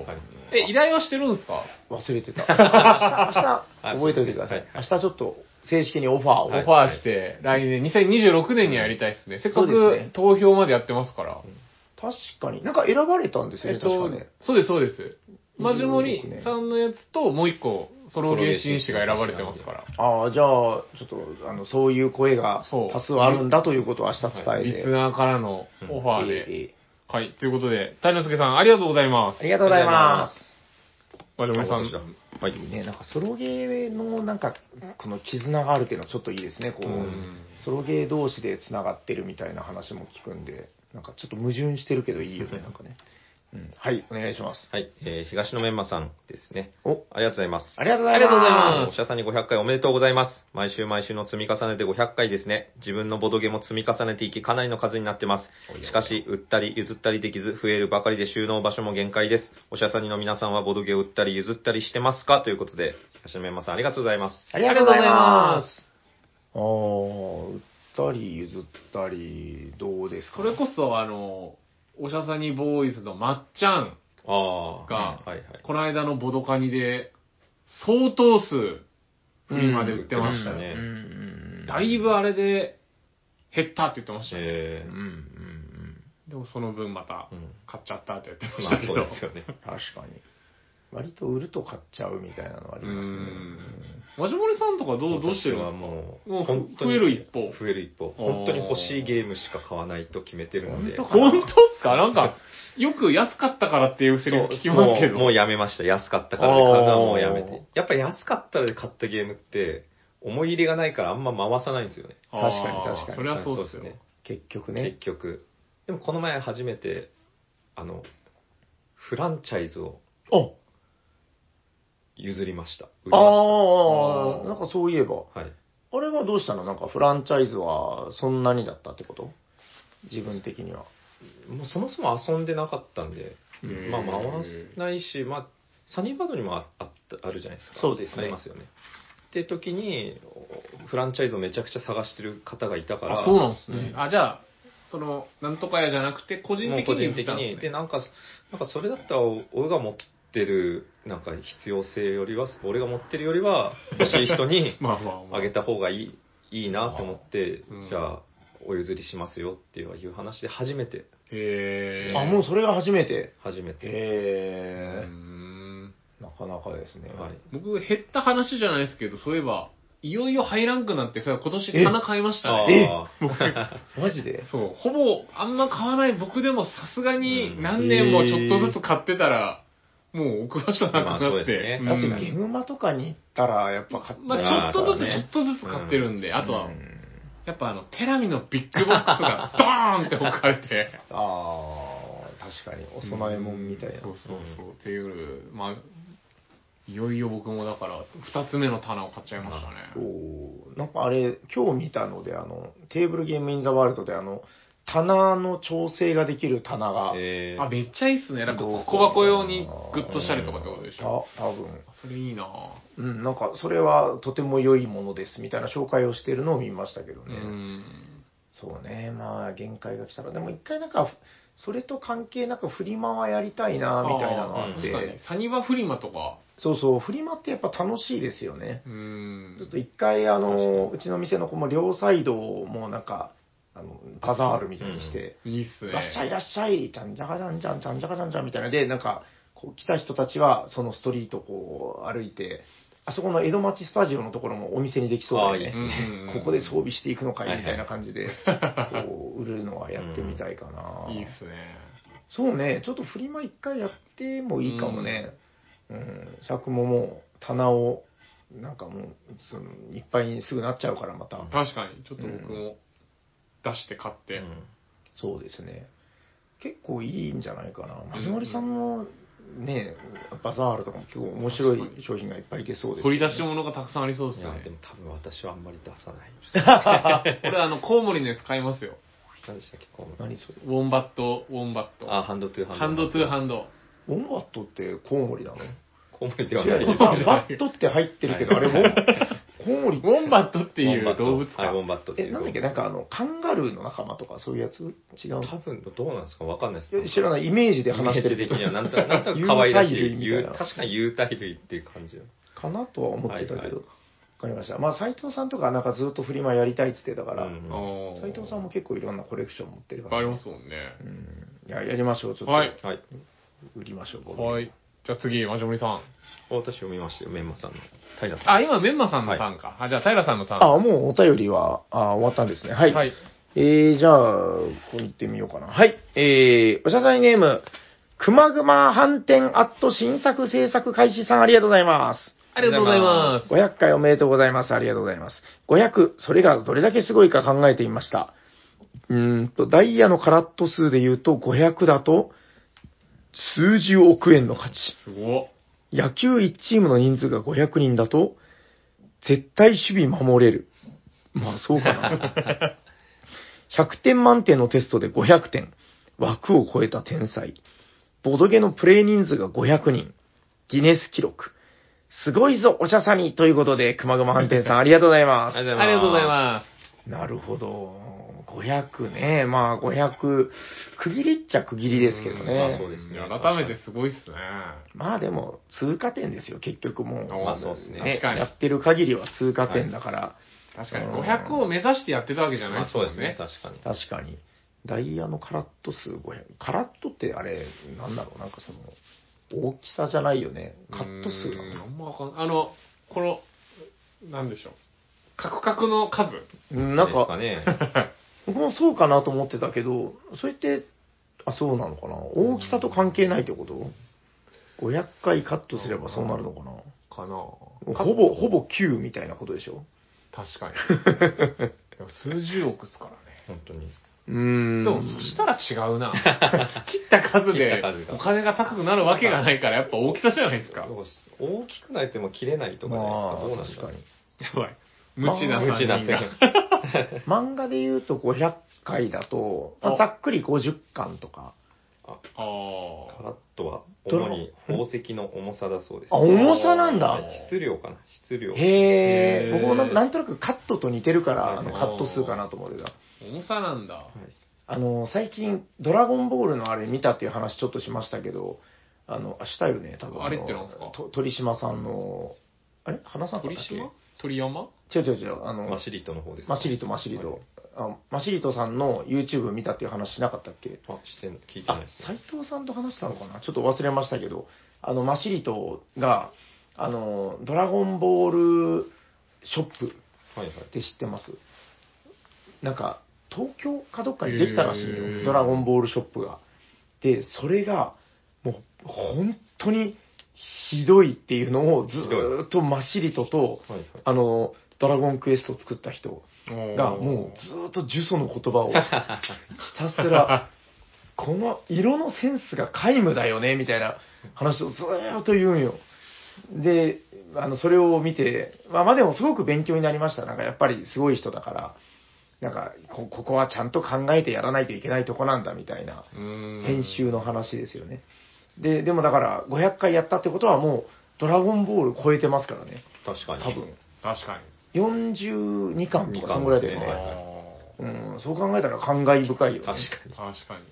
依頼はしてるんですか？ 忘れてた。明日、覚えておいてください。 はい明日ちょっと正式にオファーを。 オファーして、来年、2026年にはやりたいですね。せっかそうですねく投票までやってますから。 確かに。なんか選ばれたんですよね、確かね。 そうです、そうです。マジモリ 26 さんのやつと、もう一個、ソロゲー紳士が選ばれてますから。 ああ、じゃあ、ちょっと、そういう声がそう多数あるんだということを明日伝えて。 リスナーからのオファーで。 ええはい、ということで、谷之助さん、ありがとうございますあ。りがとうございます。 マジモリさん。 はい。 いいね、なんかソロゲーのなんか、この絆があるっていうのはちょっといいですね。こう、ソロゲー同士で繋がってるみたいな話も聞くんで、なんかちょっと矛盾してるけどいいよね、なんかね。はい、お願いします。 はい。東野メンマさんですね。 お、 ありがとうございます。 ありがとうございます。 ありがとうございますおしゃさんに500回おめでとうございます。毎週毎週の積み重ねで500回ですね。自分のボドゲも積み重ねていきかなりの数になってます。しかし、売ったり譲ったりできず、増えるばかりで収納場所も限界です。おしゃさんにの皆さんはボドゲを売ったり譲ったりしてますかということで、東野メンマさんありがとうございます。 ありがとうございます。売ったり譲ったり、どうですかそれこそ、おしゃさにボーイズのまっちゃんああ。 が、 はいはい。 この間のボドカニで、相当数、フリマで売ってましたね。だいぶあれで、減ったって言ってましたね。でもその分また、買っちゃったって言ってましまあたけど。 そうですよね。 確かに。割と売ると買っちゃうみたいなのありますね。 マジモリさんとかどうしてるんですか？ もう、 もう本当に増える一方。 増える一方。本当に欲しいゲームしか買わないと決めてるので。 本本当っすか？なんか、よく安かったからっていうセリフ聞きますけど。 もうやめました。安かったからで買うのはもうやめて。やっぱり安かったらで買ったゲームって、思い入れがないからあんま回さないんですよね。 あー確かに確かにそれはそうですよね。 結局結ね。 局。でもこの前初めて、フランチャイズをあ譲りました。売りましなんかそういえば。 た。はい。 あれはどうしたの？なんかフランチャイズはそんなにだったってこと？自分的には。 もうそもそも遊んでなかったんで、まあ回せす。 ないし、まあ、サニーバードにもあるじゃないですか。 そうですねありますよね。って時に、フランチャイズをめちゃくちゃ探してる方がいたから。 あ、そうなんですね。あ、じゃあ、なんとか屋じゃなくて、個人的にもう個人売ったんですね的に。で、なんかそれだったら、俺が持ってる、なんか必要性よりは、俺が持ってるよりは、欲しい人にまあまあまあ。 あげた方がいいなって思って、 うんじゃあ、お譲りしますよっていう話で初めて、 へー。 あ、もうそれが初めて。 初めて。 へうーんなかなかですね。 はい。 僕、減った話じゃないですけど、そういえば、いよいよハイランクなんて、それ今年棚買いましたね。 マジでそう、ほぼあんま買わない僕でもさすがに何年もちょっとずつ買ってたら、もう置く場所なくまあそうなって。 ですねだってうんゲームマとかに行ったらやっぱ買っちゃうまあちょっとずつ、 まあちょっとずつ買ってるんで、あとはう、んやっぱテラミのビッグボックスがドーンって置かれて。 ああ、確かに、お供え物みたいな。 そうそうそう。っていう、まあ、いよいよ僕もだから、二つ目の棚を買っちゃいましたね。 そうなんかあれ、今日見たので、テーブルゲームインザワールドで棚の調整ができる棚が、 あ、めっちゃいいっすね。なんか、小箱用にグッとしたりとかってことでしょ。 多分それいいなぁ。 なんかそれはとても良いものですみたいな紹介をしてるのを見ましたけどね。そうね、まあ限界が来たら、でも一回なんか、それと関係なくフリマはやりたいなみたいなのがあっ確かにて、。 サニバフリマとか。 そうそう、フリマってやっぱ楽しいですよね。ちょっと一回うちの店の子も両サイドをもうなんか、バザールみたいにして、 いいっすね。 いらっしゃいいらっしゃい、ちゃんじゃかじゃんじゃん、ちゃんじゃかじゃんじゃんみたいなで、なんか、こう来た人たちはそのストリートをこう歩いて、あそこの江戸町スタジオのところもお店にできそうだよね。 あいいですねここで装備していくのかいみたいな感じで、こう売るのはやってみたいかな。 いいっすね。 そうね、ちょっとフリマ一回やってもいいかもね。100ももう棚を、なんかもう、いっぱいにすぐなっちゃうからまた。 確かに、ちょっと僕も出して買って。 そうですね。結構いいんじゃないかな。マジモリさんもね、バザールとかも結構面白い商品がいっぱい出そうです、 取り出し物がたくさんありそうですいや、 ねで。も多分私はあんまり出さない。 俺、コウモリのやつ買いますよ。 何でしたっけ、こう何それ。 ウォンバット。 あ、ハンドトゥーハンド。 ハンドトゥーハンド。 ウォンバットってコウモリなの？ コウモリでは違う、 ないです。 バットって入ってるけど、あれウォン、 コウモリウォンバットっていうウォンバット動物か。 はい、ウォンバットっていう。 なんだっけ、なんかカンガルーの仲間とかそういうやつ違う多分、どうなんですかわかんないですいや知らない、イメージで話してるイメージ的にはなんとなく可愛らしい。 有袋類みたいな確かに有袋類っていう感じ。 かなとは思ってたけど。 はいはいわかりました。まあ、斉藤さんとかなんかずっとフリマやりたいっつってたから、 うん斉藤さんも結構いろんなコレクション持ってるから、 ありますもんね。 いや、やりましょう、ちょっと。 はいはい。 売りましょう、 はい。じゃあ次、マジモリさん。 私読みましたよ、メンマさんの。平さん。 あ、今、メンマさんのターンか。じゃあ、平さんのターン。 あ、もうお便りは、終わったんですね。はい。 はい。 じゃあ、こう言ってみようかな。はい。おしゃさいネーム、くまぐま飯店アット新作制作開始さんありがとうございます。 ありがとうございます。 500回おめでとうございます。ありがとうございます。500、それがどれだけすごいか考えてみました。ダイヤのカラット数で言うと500だと、数十億円の価値。 すごっ。 野球1チームの人数が500人だと、絶対守備守れる。まあそうかな。100点満点のテストで500点。枠を超えた天才。ボドゲのプレイ人数が500人。ギネス記録。すごいぞ、おしゃさにということで、くまぐま飯店さんありがとうございます。 ありがとうございます。 なるほど。500ね。まあ500、区切りっちゃ区切りですけどね。 まあそうですね。 改めてすごいっすね。 まあでも、通過点ですよ、結局もう。 まあそうですね確かにやってる限りは通過点だから。 確かに、500を目指してやってたわけじゃないまあそうですもんね。 ですね、確かに。 確かに。ダイヤのカラット数500。カラットってあれ、なんだろう、なんかその、大きさじゃないよね。カット数なの。 あんまわかんこの、なんでしょう。カクカクの数。 なんですかか、 ね。 僕もそうかなと思ってたけど、それって、そうなのかな。大きさと関係ないってこと ?500 回カットすればそうなるのかな。 かなほぼ9みたいなことでしょ。 確かに。でも数十億っすからね。 本当に。 でもでも、そしたら違うな。切った数切でった数がお金が高くなるわけがないから、やっぱ大きさじゃないですか。 大きくないとも切れないとかじゃないですか。どうなんですか確かに。 やばい。無知な無知な 3人が。 漫画で言うと500回だと、 あざっくり50巻とか。 あカあ。 ラットは主に宝石の重さだそうです。 あ、重さなんだ。 質量かな、質量。 へえ。僕もへーなんとなくカットと似てるから、 はいカット数かなと思ってた。 重さなんだ。 最近、ドラゴンボールのあれ見たっていう話ちょっとしましたけど、したよね、多分。 あれってなんですか鳥島さんの、あれ花さんだっけ鳥島鳥山違う違う違う、 マシリットの方ですか。 マシリト。 はいマシリトさんの YouTube 見たっていう話しなかったっけ聞いてないです斉ね。 藤さんと話したのかなちょっと忘れましたけど、マシリトが、ドラゴンボールショップはいはい。 って知ってます？なんか、東京かどっかにできたらしいへよ、 ードラゴンボールショップが。で、それが、もう、本当にひどいっていうのをずーっとマシリトと、 はいはい。 ドラゴンクエストを作った人が、もうずーっと呪詛の言葉をひたすら、この色のセンスが皆無だよね、みたいな話をずーっと言うんよ。で、それを見て、まあでもすごく勉強になりました。なんかやっぱりすごい人だから、なんかここはちゃんと考えてやらないといけないとこなんだみたいな編集の話ですよね。でもだから500回やったってことはもうドラゴンボール超えてますからね。 確かに。 多分。 確かに。 42巻とかそんぐらいだよね。そう考えたら感慨深いよね。 確かに。 確か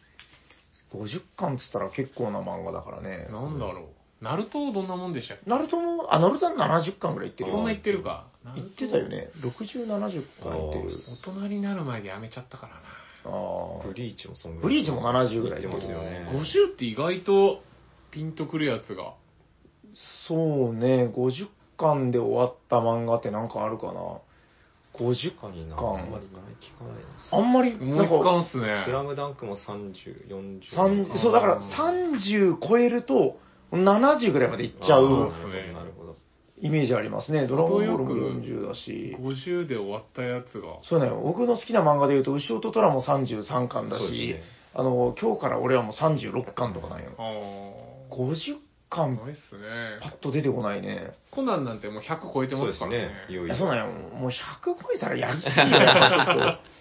50巻っつったら結構な漫画だからねに。。なんだろう。ナルトどんなもんでしたっけ？ ナルトも、ナルトは70巻ぐらいいってるよ。 そんな言ってるか。 言ってたよね。60、70巻いってる。 大人になる前でやめちゃったからな。 あブリーチもそんぐらい。 ブリーチも70ぐらい言ってますよね。 50って意外とピンとくるやつが。 そうね、50巻で終わった漫画ってなんかあるかな。50 確かにな。 巻あんまりない、聞かないです。 あんまり、 もう一なんか、 巻っすね。 スラムダンクも30、40。 そう、だから30超えると、70ぐらいまでいっちゃあーうそうですねなるほど。 イメージありますね。ドラゴンボールも40だし。 50で終わったやつが。 そうね、僕の好きな漫画で言うと、牛尾と虎も33巻だし、 そうですね今日から俺はもう36巻とかなんよ。 ああ。 50巻、 ないっすね。 パッと出てこないね。 コナンなんてもう100超えてますからね。 そうですね。いよいや、 いよ。 そうなんよ。もう100超えたらやりすぎよ、やっぱちょっと。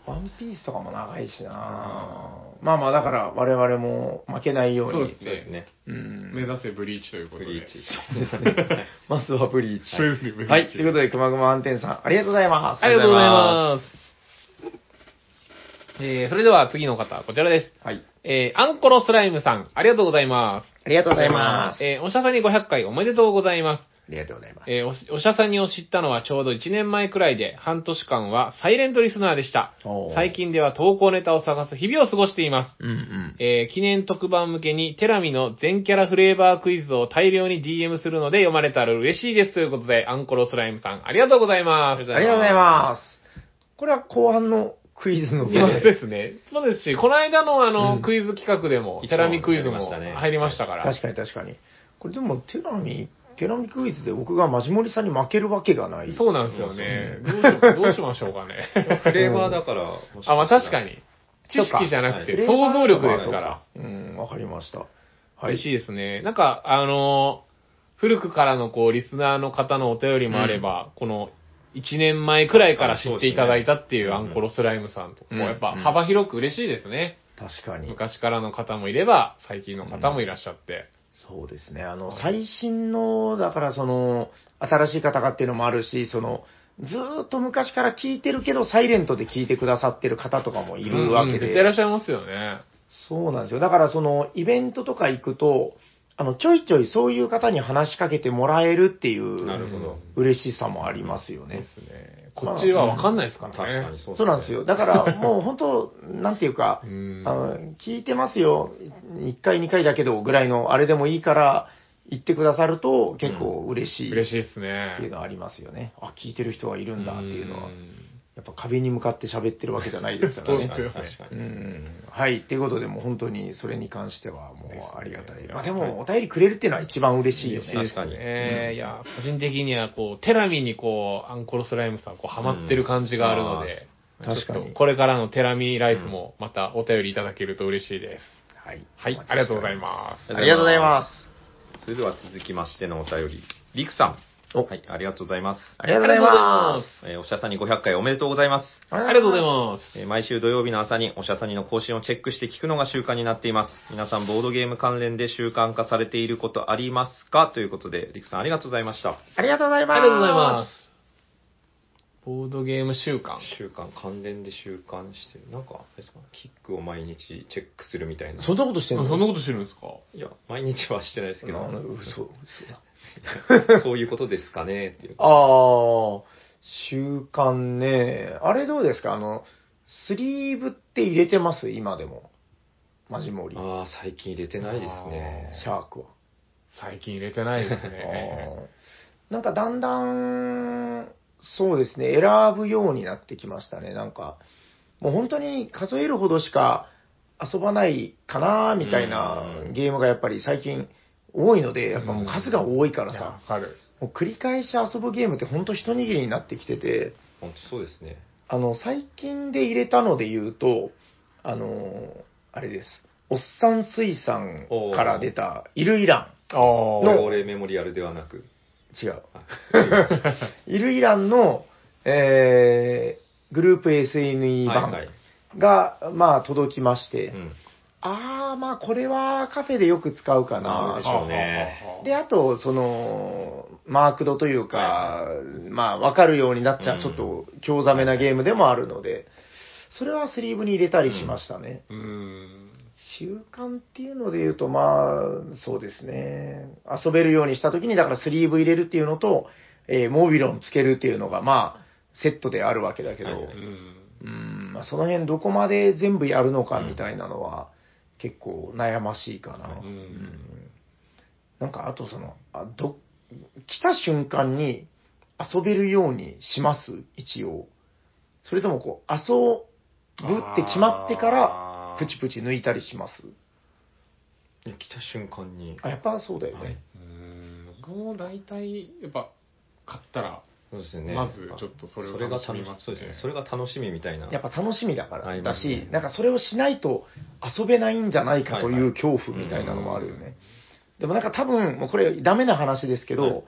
ワンピースとかも長いしなまあまあ、だから我々も負けないように。 そうですそうですね。 目指せブリーチということで。 ブリーチ。 そうですね。まずはブリーチ。 そうですねブリーチはい。ということで、くまぐま暗転さん、ありがとうございます。 ありがとうございます。それでは次の方、こちらです。 はい。 アンコロスライムさん、ありがとうございます。 ありがとうございます。 おしゃさんに500回おめでとうございます。 ありがとうございます。 おしゃさんにを知ったのはちょうど1年前くらいで、半年間はサイレントリスナーでしたおー。 最近では投稿ネタを探す日々を過ごしています。 うんうん。 記念特番向けにテラミの全キャラフレーバークイズを大量に DM するので読まれたら嬉しいですということで、アンコロスライムさん、ありがとうございます。 ありがとうございます。これは後半のクイズの今ですね。そうですし、この間のうんクイズ企画でも、 一応テラミクイズもやりましたね入りましたから。 確かに確かに。これでも、テラミクイズで僕がマジモリさんに負けるわけがない。 そうなんですよね。どうしましょうかね。 フレーバーだから、もしかしたらあ、まあ確かに。知識じゃなくはて、想像力ですから。 そうか。うん、わかりました。 嬉しいですね。なんか、古くからのリスナーの方のお便りもあれば、この、1年前くらいから知っていただいたっていうアンコロスライムさんと、 うんやっぱ幅広く嬉しいですね。 確かに。 昔からの方もいれば、最近の方もいらっしゃって。 そうですね。最新の、だから新しい方がっていうのもあるし、ずーっと昔から聞いてるけど、サイレントで聞いてくださってる方とかもいるわけで。 絶対いらっしゃいますよね。 そうなんですよ。だからイベントとか行くと、ちょいちょいそういう方に話しかけてもらえるっていうなるほど。 嬉しさもありますよね。 ですね。こっちはわかんないですからね。 確かにそうなんですよ。だからもう本当、なんていうか、聞いてますよ、1回2回だけどぐらいのあれでもいいから言ってくださると結構嬉しい、 嬉しいですね。 っていうのはありますよね。あ、聞いてる人がいるんだっていうのは。 んやっぱ壁に向かって喋ってるわけじゃないですからね。 そうですよ確かに。 はい。っていうことで、もう本当にそれに関してはもうありがたい。まあでも、お便りくれるっていうのは一番嬉しいよね。 確かに。 いや、個人的にはテラミにアンコロスライムさんハマってる感じがあるので、 確かにちょっとこれからのテラミライフもまたお便りいただけると嬉しいです。 はい。 はい、ありがとうございます。 ありがとうございます。 それでは続きましてのお便り。リクさん。 おはい、ありがとうございます。 ありがとうございます。 おしゃさんに500回おめでとうございます。 ありがとうございます。 毎週土曜日の朝におしゃさにの更新をチェックして聞くのが習慣になっています。皆さんボードゲーム関連で習慣化されていることありますかということで、リクさんありがとうございました。 ありがとうございます。 ありがとうございます。ボードゲーム習慣。 習慣、関連で習慣してる。なんか、あれですか、キックを毎日チェックするみたいな。 そんなことしてんのそんなことしてるんですか？ いや、毎日はしてないですけど、 嘘だ。 そういうことですかねっていう。 ああ、習慣ね。あれどうですかスリーブって入れてます今でも。マジモリ。 ああ、最近入れてないですね。 シャークは。 最近入れてないですね。 なんかだんだん、そうですね、選ぶようになってきましたね。なんか、もう本当に数えるほどしか遊ばないかなみたいなゲームがやっぱり最近多いので、やっぱもう数が多いからさ、 わかる。 もう繰り返し遊ぶゲームって本当一握りになってきてて、 本当そうですね。 最近で入れたので言うと、あれです。おっさん水産から出たイルイラあオのレオレメモリアルではなく。 ン。違う。イルイランの、グループ SNE 版はいはい。 が、まあ、届きまして、 うん。 まあ、これはカフェでよく使うかななるでしょうね。 で、あと、マークドというか、まあ、わかるようになっちゃう、ちょっと、興ざめなゲームでもあるので、それはスリーブに入れたりしましたね。習慣っていうので言うと、まあ、そうですね。遊べるようにしたときに、だからスリーブ入れるっていうのと、モビロンつけるっていうのが、まあ、セットであるわけだけど、 はいはいまあ、その辺どこまで全部やるのかみたいなのは、結構悩ましいかな。なんか、あと来た瞬間に遊べるようにします一応。それとも遊ぶって決まってから、プチプチ抜いたりしますいや来た瞬間に。 やっぱそうだよね。 はい僕も大体、やっぱ、買ったら、 そうですね。 まずちょっとそれを楽しみますねそうですね。それが楽しみみたいな。 やっぱ楽しみだからありだし、 ますねなんかそれをしないと遊べないんじゃないかとはいいう恐怖みたいなのもあるよね。でもなんか多分、もうこれダメな話ですけど、 はい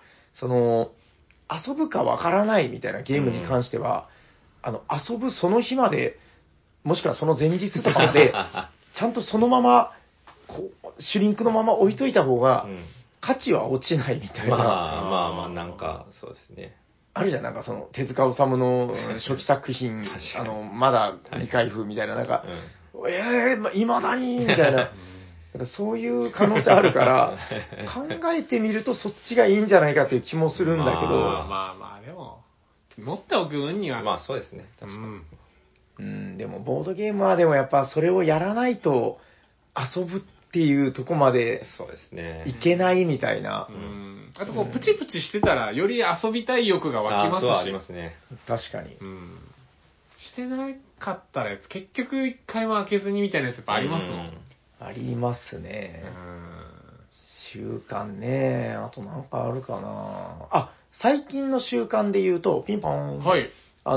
遊ぶかわからないみたいなゲームに関しては、遊ぶその日までもしくはその前日とかまで、ちゃんとそのまま、こう、シュリンクのまま置いといた方が、価値は落ちないみたいな。 なんか、そうですね。 あるじゃん、なんかその、手塚治虫の初期作品、まだ未開封みたいな、なんか、未だに、みたいな。なんかそういう可能性あるから、考えてみるとそっちがいいんじゃないかっていう気もするんだけど。 まあ、でも、持っておく分には。 まあそうですね。確かに。 でもボードゲームはでもやっぱそれをやらないと遊ぶっていうとこまでそうですね。 いけないみたいな。 あとこう、プチプチしてたら、より遊びたい欲が湧きますし。 そうありますね。 確かに。 してなかったら、結局一回も開けずにみたいなやつやっぱありますもん。 ありますね。習慣ね。あとなんかあるかな。あ、最近の習慣で言うと、ピンポン。 はい。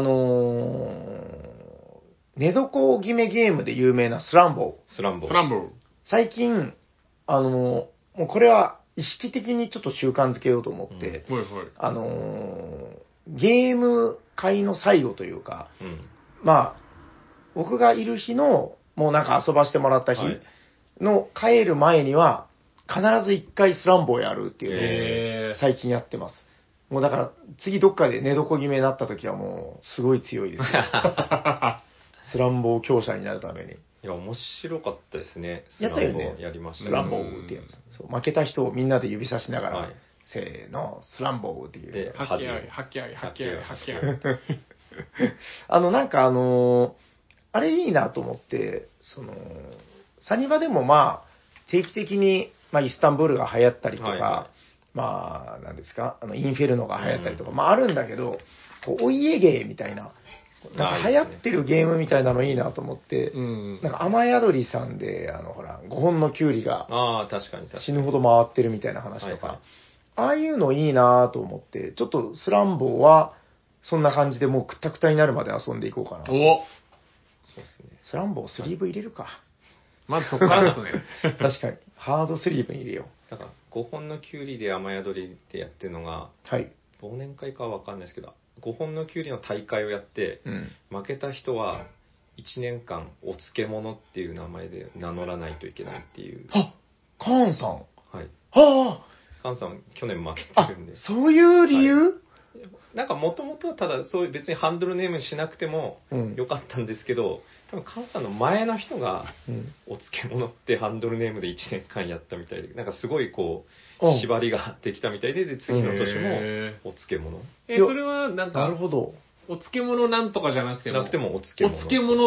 寝床決めゲームで有名なスランボー。 スランボー。 最近、もうこれは意識的にちょっと習慣づけようと思って、ゲーム会の最後というか、まあ、僕がいる日の、もうなんか遊ばしてもらった日の帰る前には、必ず一回スランボーやるっていうのを最近やってます。もうだから、次どっかで寝床決めになった時はもう、すごい強いですよ。スランボー強者になるために。 いや、面白かったですね。 やったよね。 やりました。 スランボーってやつ。そう、負けた人をみんなで指さしながら、せーの、スランボーっていう。 で、ハッキャイ。 なんかあれいいなと思って、サニバでもまあ、定期的に、まあ、イスタンブールが流行ったりとか、まあ、なんですか、インフェルノが流行ったりとか、まああるんだけど、こうお家芸みたいな、なんか流行ってるゲームみたいなのいいなと思って、なんか雨宿りさんで、ほら、5本のキュウリが死ぬほど回ってるみたいな話とか、ああいうのいいなと思って、ちょっとスランボーは、そんな感じでもうくったくたになるまで遊んでいこうかな。 そうですね。スランボースリーブ入れるか。 まずそこからですね。 確かに。ハードスリーブに入れよう。だから、5本のキュウリで雨宿りでやってるのが、忘年会かはわかんないですけど、5本のキュウリの大会をやって、負けた人は1年間お漬物っていう名前で名乗らないといけないっていう。 カーンさん。 カーンさん去年負けてるんで。 そういう理由、 なんかもともとはただそういう別にハンドルネームにしなくてもよかったんですけど、多分カンさんの前の人がお漬物ってハンドルネームで1年間やったみたいで、なんかすごいこう縛りができたみたいで、次の年もお漬物。 それはなんか、 なるほど。 お漬物なんとかじゃなくても。 なくてもお漬物。 お漬物。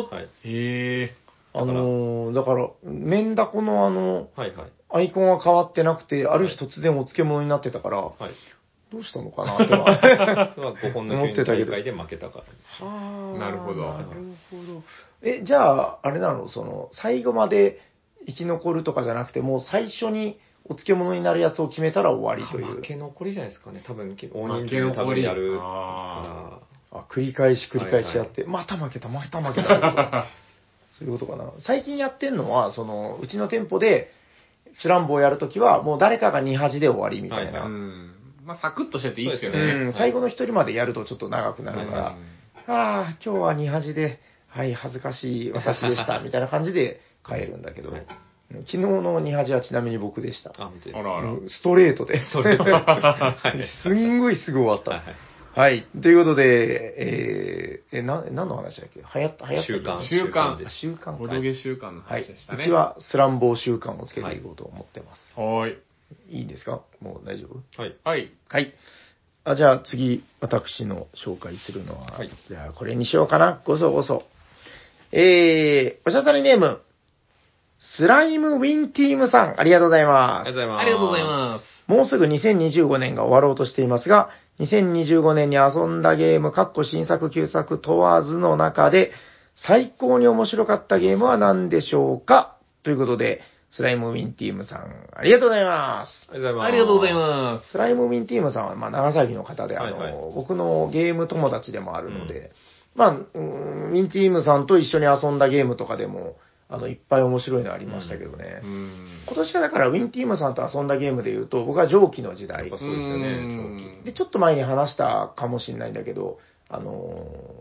だから、メンダコのアイコンは変わってなくて、ある日突然お漬物になってたから、どうしたのかなっては。 5本のキュウリ大会で負けたから。 なるほど。 なるほど。じゃあ、あれなの、最後まで生き残るとかじゃなくて、もう最初にお漬物になるやつを決めたら終わりという。 負け残りじゃないですかね。多分、大人数多分やるから。 繰り返しやって、また負けた。そういうことかな。最近やってんのは、うちの店舗で、スランボをやるときは、もう誰かが2恥で終わりみたいな。 まあ、サクッとしてていいですよね。 最後の一人までやるとちょっと長くなるから、今日は2恥で、恥ずかしい私でした、みたいな感じで帰るんだけど、昨日の2恥はちなみに僕でした。ストレートで。すんごいすぐ終わった。はい。ということで、何の話だっけ流行った習慣。ボドゲ習慣の話でしたね。 うちはスランボー習慣をつけていこうと思ってます。 はい。 いいですか？もう大丈夫？ はい。 じゃあ次、私の紹介するのは、じゃあこれにしようかな。ごそ。おしゃさりネーム、スライムウィンティームさん、ありがとうございます。 ありがとうございます。 もうすぐ2025年が終わろうとしていますが、2025年に遊んだゲーム、新作、旧作問わずの中で、最高に面白かったゲームは何でしょうか？ということで、スライムウィンティームさん、ありがとうございます。 ありがとうございます。 スライムウィンティームさんは、長崎の方で、僕のゲーム友達でもあるので、ウィンティームさんと一緒に遊んだゲームとかでも、いっぱい面白いのありましたけどね。今年はだからウィンティームさんと遊んだゲームで言うと、僕は蒸気の時代。 そうですよね、 で、ちょっと前に話したかもしれないんだけど、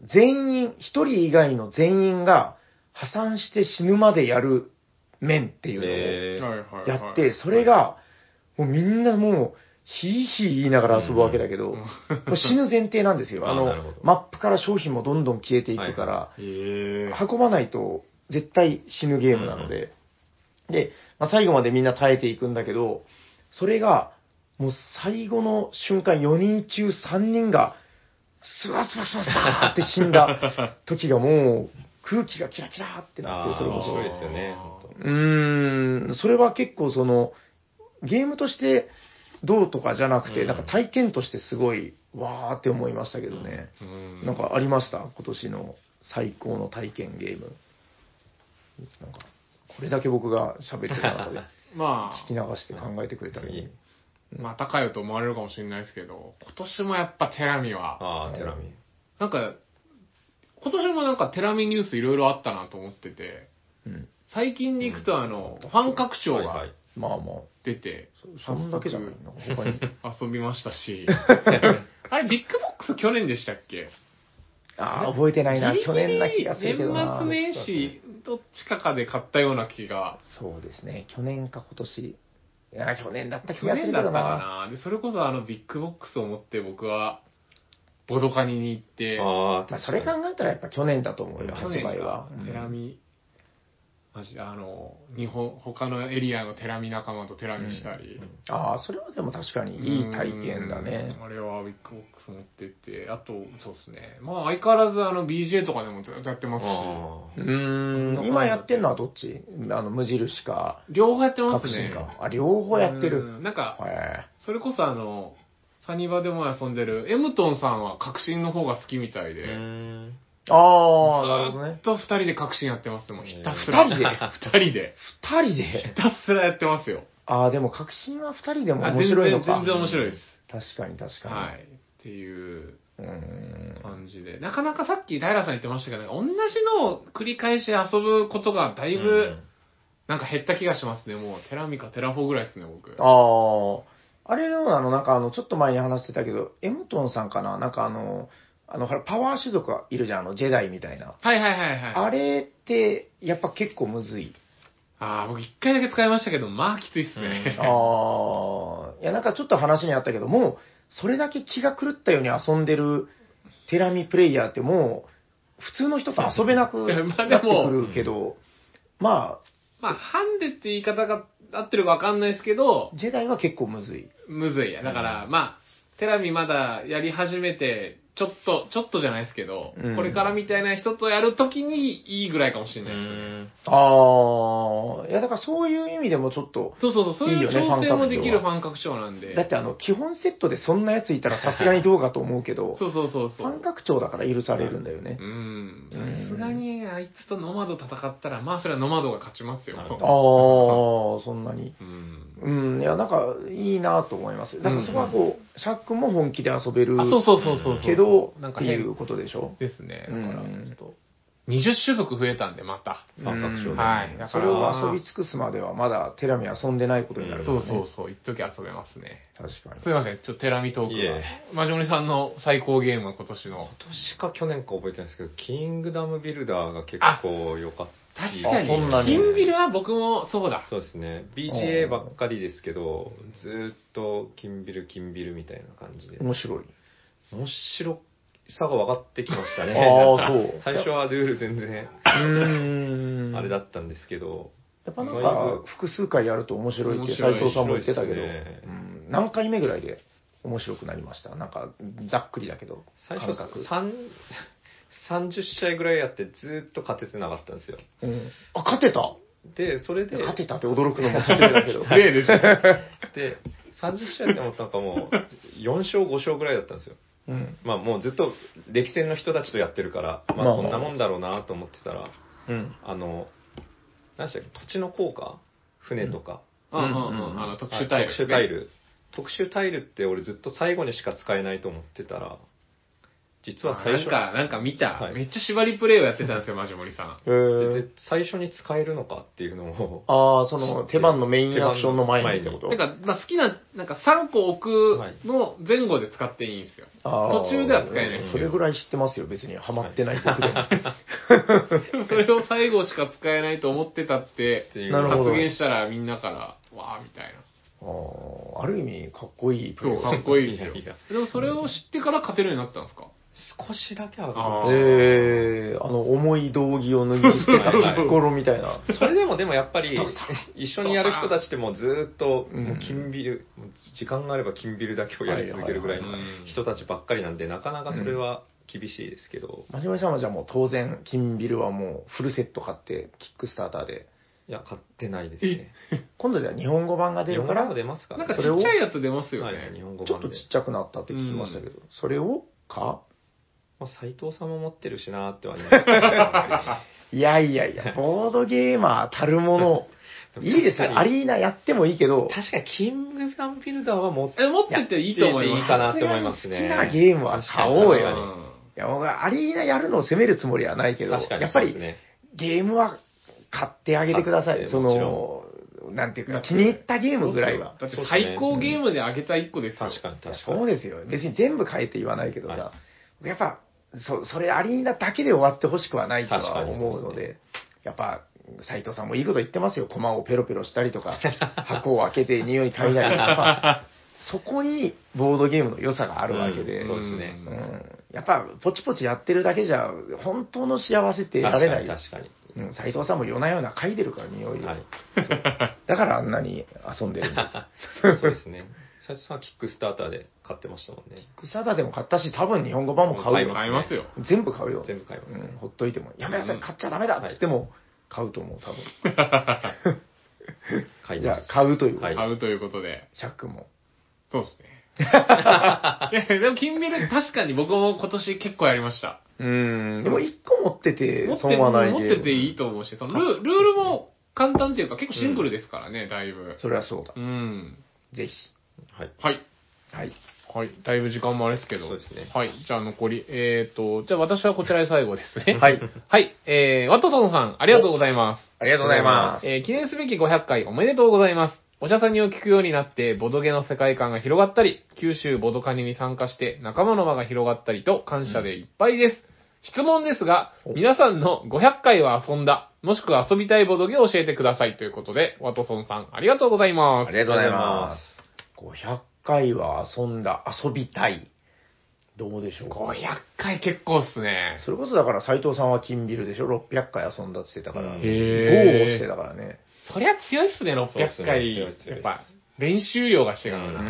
全員、一人以外の全員が破産して死ぬまでやる面っていうのをやって、それが、もうみんなもう、ヒーヒー言いながら遊ぶわけだけど、もう死ぬ前提なんですよ。マップから商品もどんどん消えていくから、運ばないと絶対死ぬゲームなので、で、まあ、最後までみんな耐えていくんだけど、それが、もう最後の瞬間4人中3人が、スワスワスワスワーって死んだ時がもう空気がキラキラってなって、それも面白いですよね、 本当。それは結構その、ゲームとしてどうとかじゃなくて、なんか体験としてすごい、わーって思いましたけどね。なんかありました今年の最高の体験ゲーム。なんか、これだけ僕が喋ってた中で、 まあ、 聞き流して考えてくれたのに。 またかよと思われるかもしれないですけど、今年もやっぱテラミは、 テラミ。 なんか、今年もなんかテラミニュースいろいろあったなと思ってて、最近に行くとファン拡張がまあまあ。 出て、 そんだけじゃないの他に。 遊びましたし、あれビッグボックス去年でしたっけ？ 覚えてないな。去年な気がするけどな。 年末年始、どっちかで買ったような気が。 そうですね。去年か今年。いや、去年だった気去がするけど年だったかな。 な。で、それこそビッグボックスを持って僕は、ボドカニに行って、 まあ、それ考えたらやっぱ去年だと思うよ、 去発年が売は。 テラミ、マジ他のエリアのテラミ仲間とテラミしたり。 それはでも確かにいい体験だね。 あれはビッグボックス持ってって、あと、そうですね。まあ相変わらずBJ とかでもずっとやってますし。 今やってんのはどっち無印か。 両方やってます革新ね。 か。両方やってる。 なんか、それこそサニバでも遊んでる、エムトンさんは革新の方が好きみたいで。 なるほどね。 ずっと二人で革新やってますもん。ひたすら。 二人でひたすらやってますよ。 でも革新は二人でも面白いのか。 全然面白いです。 確かに。 はい。っていう感じで。なかなかさっき平さん言ってましたけど、同じのを繰り返し遊ぶことがだいぶ、なんか減った気がしますね。もうテラミかテラフォぐらいですね、僕。 あれのなんかちょっと前に話してたけど、エムトンさんかななんかパワー種族がいるじゃん、ジェダイみたいな。 はい。 あれって、やっぱ結構むずい。 僕一回だけ使いましたけど、まあきついっすね。 いや、なんかちょっと話にあったけど、もう、それだけ気が狂ったように遊んでるテラミプレイヤーってもう、普通の人と遊べなくなってくるけど、まあ、ハンデって言い方が合ってるかわかんないですけど、 ジェダイは結構むずい。 むずいや。だから、まあ、テラミまだやり始めて、ちょっとじゃないですけど、これからみたいな人とやるときにいいぐらいかもしれないですね。 いやだからそういう意味でもちょっといいよね、 そういう調整もできるファン拡張なんで。 だって基本セットでそんなやついたらさすがにどうかと思うけど、 そう。 ファン拡張だから許されるんだよね。 さすがにあいつとノマド戦ったら、まあそれはノマドが勝ちますよ。 そんなに。いやなんかいいなと思います。だからそこはシャックも本気で遊べる。 そう。 けど、っていうことでしょですね。だから、ちょっと、20種族増えたんで、また。 ファン拡張で。はい。それを遊び尽くすまでは、まだテラミ遊んでないことになるからね。 そう。一時遊べますね。 確かに。 すいません、ちょっとテラミトークが。マジモリさんの最高ゲームは今年の。 今年か去年か覚えてないですけど、キングダムビルダーが結構良かった。 確かに。キンビルは僕もそうだ。 そうですね。BGA ばっかりですけど、ずっとキンビルみたいな感じで。 面白さが分かってきましたね。 そう。 最初はルール全然、あれだったんですけど。 やっぱなんか、複数回やると面白いって斉藤さんも言ってたけど、何回目ぐらいで面白くなりました？なんか、ざっくりだけど。 最初30試合ぐらいやってずっと勝ててなかったんですよ。 勝てた？ で、それで。 勝てたって驚くのも失礼だけど。 失礼ですよ。 で、30試合って思ったのかもう、4勝5勝ぐらいだったんですよ。まあもうずっと歴戦の人たちとやってるから、まあこんなもんだろうなと思ってたら、何でしたっけ、土地の効果？船とか。 特殊タイル。 特殊タイルって俺ずっと最後にしか使えないと思ってたら、 実は最初なんか見た、 はいめっちゃ縛りプレイをやってたんですよ、マジモリさん。 で最初に使えるのかっていうのを、 その手番のメインアクションの前にってこと？ てか、まあ、好きな、なんか3個置くの前後で使っていいんですよ。途中では使えないんですよ。 それぐらい知ってますよ、別に。ハマってない僕でも。 それを最後しか使えないと思ってたってなるほど発言したらみんなから、わーみたいな。 ある意味、かっこいいプレイそう、かっこいいですよいやいや。 でもそれを知ってから勝てるようになったんですか？ 少しだけあるあかーも重い道着を脱ぎ捨てたところみたいな。 それでもやっぱり、一緒にやる人たちってもうずーっと、もう金ビル、もう時間があれば金ビルだけをやり続けるぐらいの人たちばっかりなんで、なかなかそれは厳しいですけど。 マジモリさんはじゃあもう当然、金ビルはもうフルセット買って、キックスターターで。 いや、買ってないですね。 今度じゃあ日本語版が出るから、 日本語版出ますかね。 なんかちっちゃいやつ出ますよね。 はい、日本語ちょっと版で。 ちっちゃくなったって聞きましたけど、それをまあ、斉藤さんも持ってるしなーっては言いますけいや、ボードゲーマーたるもの、いいですよ。アリーナやってもいいけど、 ど。確かに、キングダムビルダーは持っ持ってていいと思います。 いいかなって思いますね。 好きなゲームは買おうよ。 確かにいや、僕はアリーナやるのを責めるつもりはないけど、 確かにやっぱりそうですね。 ゲームは買ってあげてください。そ買ってもちの、なんていうか、気に入ったゲームぐらいは。 だって最高ゲームであげた1個ですよ。 確かに、 いや確かに。 そうですよ。別に全部買えって言わないけどさ、 はやっぱ、それアリーナだけで終わってほしくはないとは確かに思うのそうですで、やっぱ、斉藤さんもいいこと言ってますよ。コマをペロペロしたりとか、箱を開けて匂い嗅いだりとか、そこにボードゲームの良さがあるわけで、 そうですね。 やっぱポチポチやってるだけじゃ本当の幸せって得られない。 確かに。 斉藤さんも夜な夜な嗅いでるから匂いを、 はい。 そうだからあんなに遊んでるんですよ。 そうですね。斉藤さんはキックスターターで買ってましたもんね。 クサダでも買ったし、多分日本語版も買うよ。 買いますよ。 全部買うよ。 全部買いますね。 ほっといても。やめなさい、買っちゃダメだっつっても、買うと思う、多分。じゃあ買います。、 買うという。 はい買うということで。 シャックも。 そうですね。いや、でも、金ビル確かに僕も今年結構やりました。 でも1個持ってて損はない持ってていいと思うし、そのルールも簡単っていうか結構シンプルですからね、だいぶ。 それはそうだ。ぜひ。 はい。 はい。 はい。 はい。だいぶ時間もあれですけど。 そうですねはい。じゃあ残り、じゃあ私はこちらで最後ですね。 はい。 はい。ワトソンさん、ありがとうございます。 ありがとうございます。 記念すべき500回おめでとうございます。おしゃさにを聞くようになって、ボドゲの世界観が広がったり、九州ボドカニに参加して仲間の輪が広がったりと感謝でいっぱいです。質問ですが、皆さんの500回は遊んだ、もしくは遊びたいボドゲを教えてくださいということで、ワトソンさん、ありがとうございます。 ありがとうございます。500回は遊んだ、遊びたい。どうでしょうか。 500回結構っすね。 それこそだから斉藤さんは金ビルでしょ ?600 回遊んだって言ってたから。 うん 5 へーをしてたからね。 そりゃ強いっすね、600 そうっすね回。 強いですやっぱ、練習量が違うな。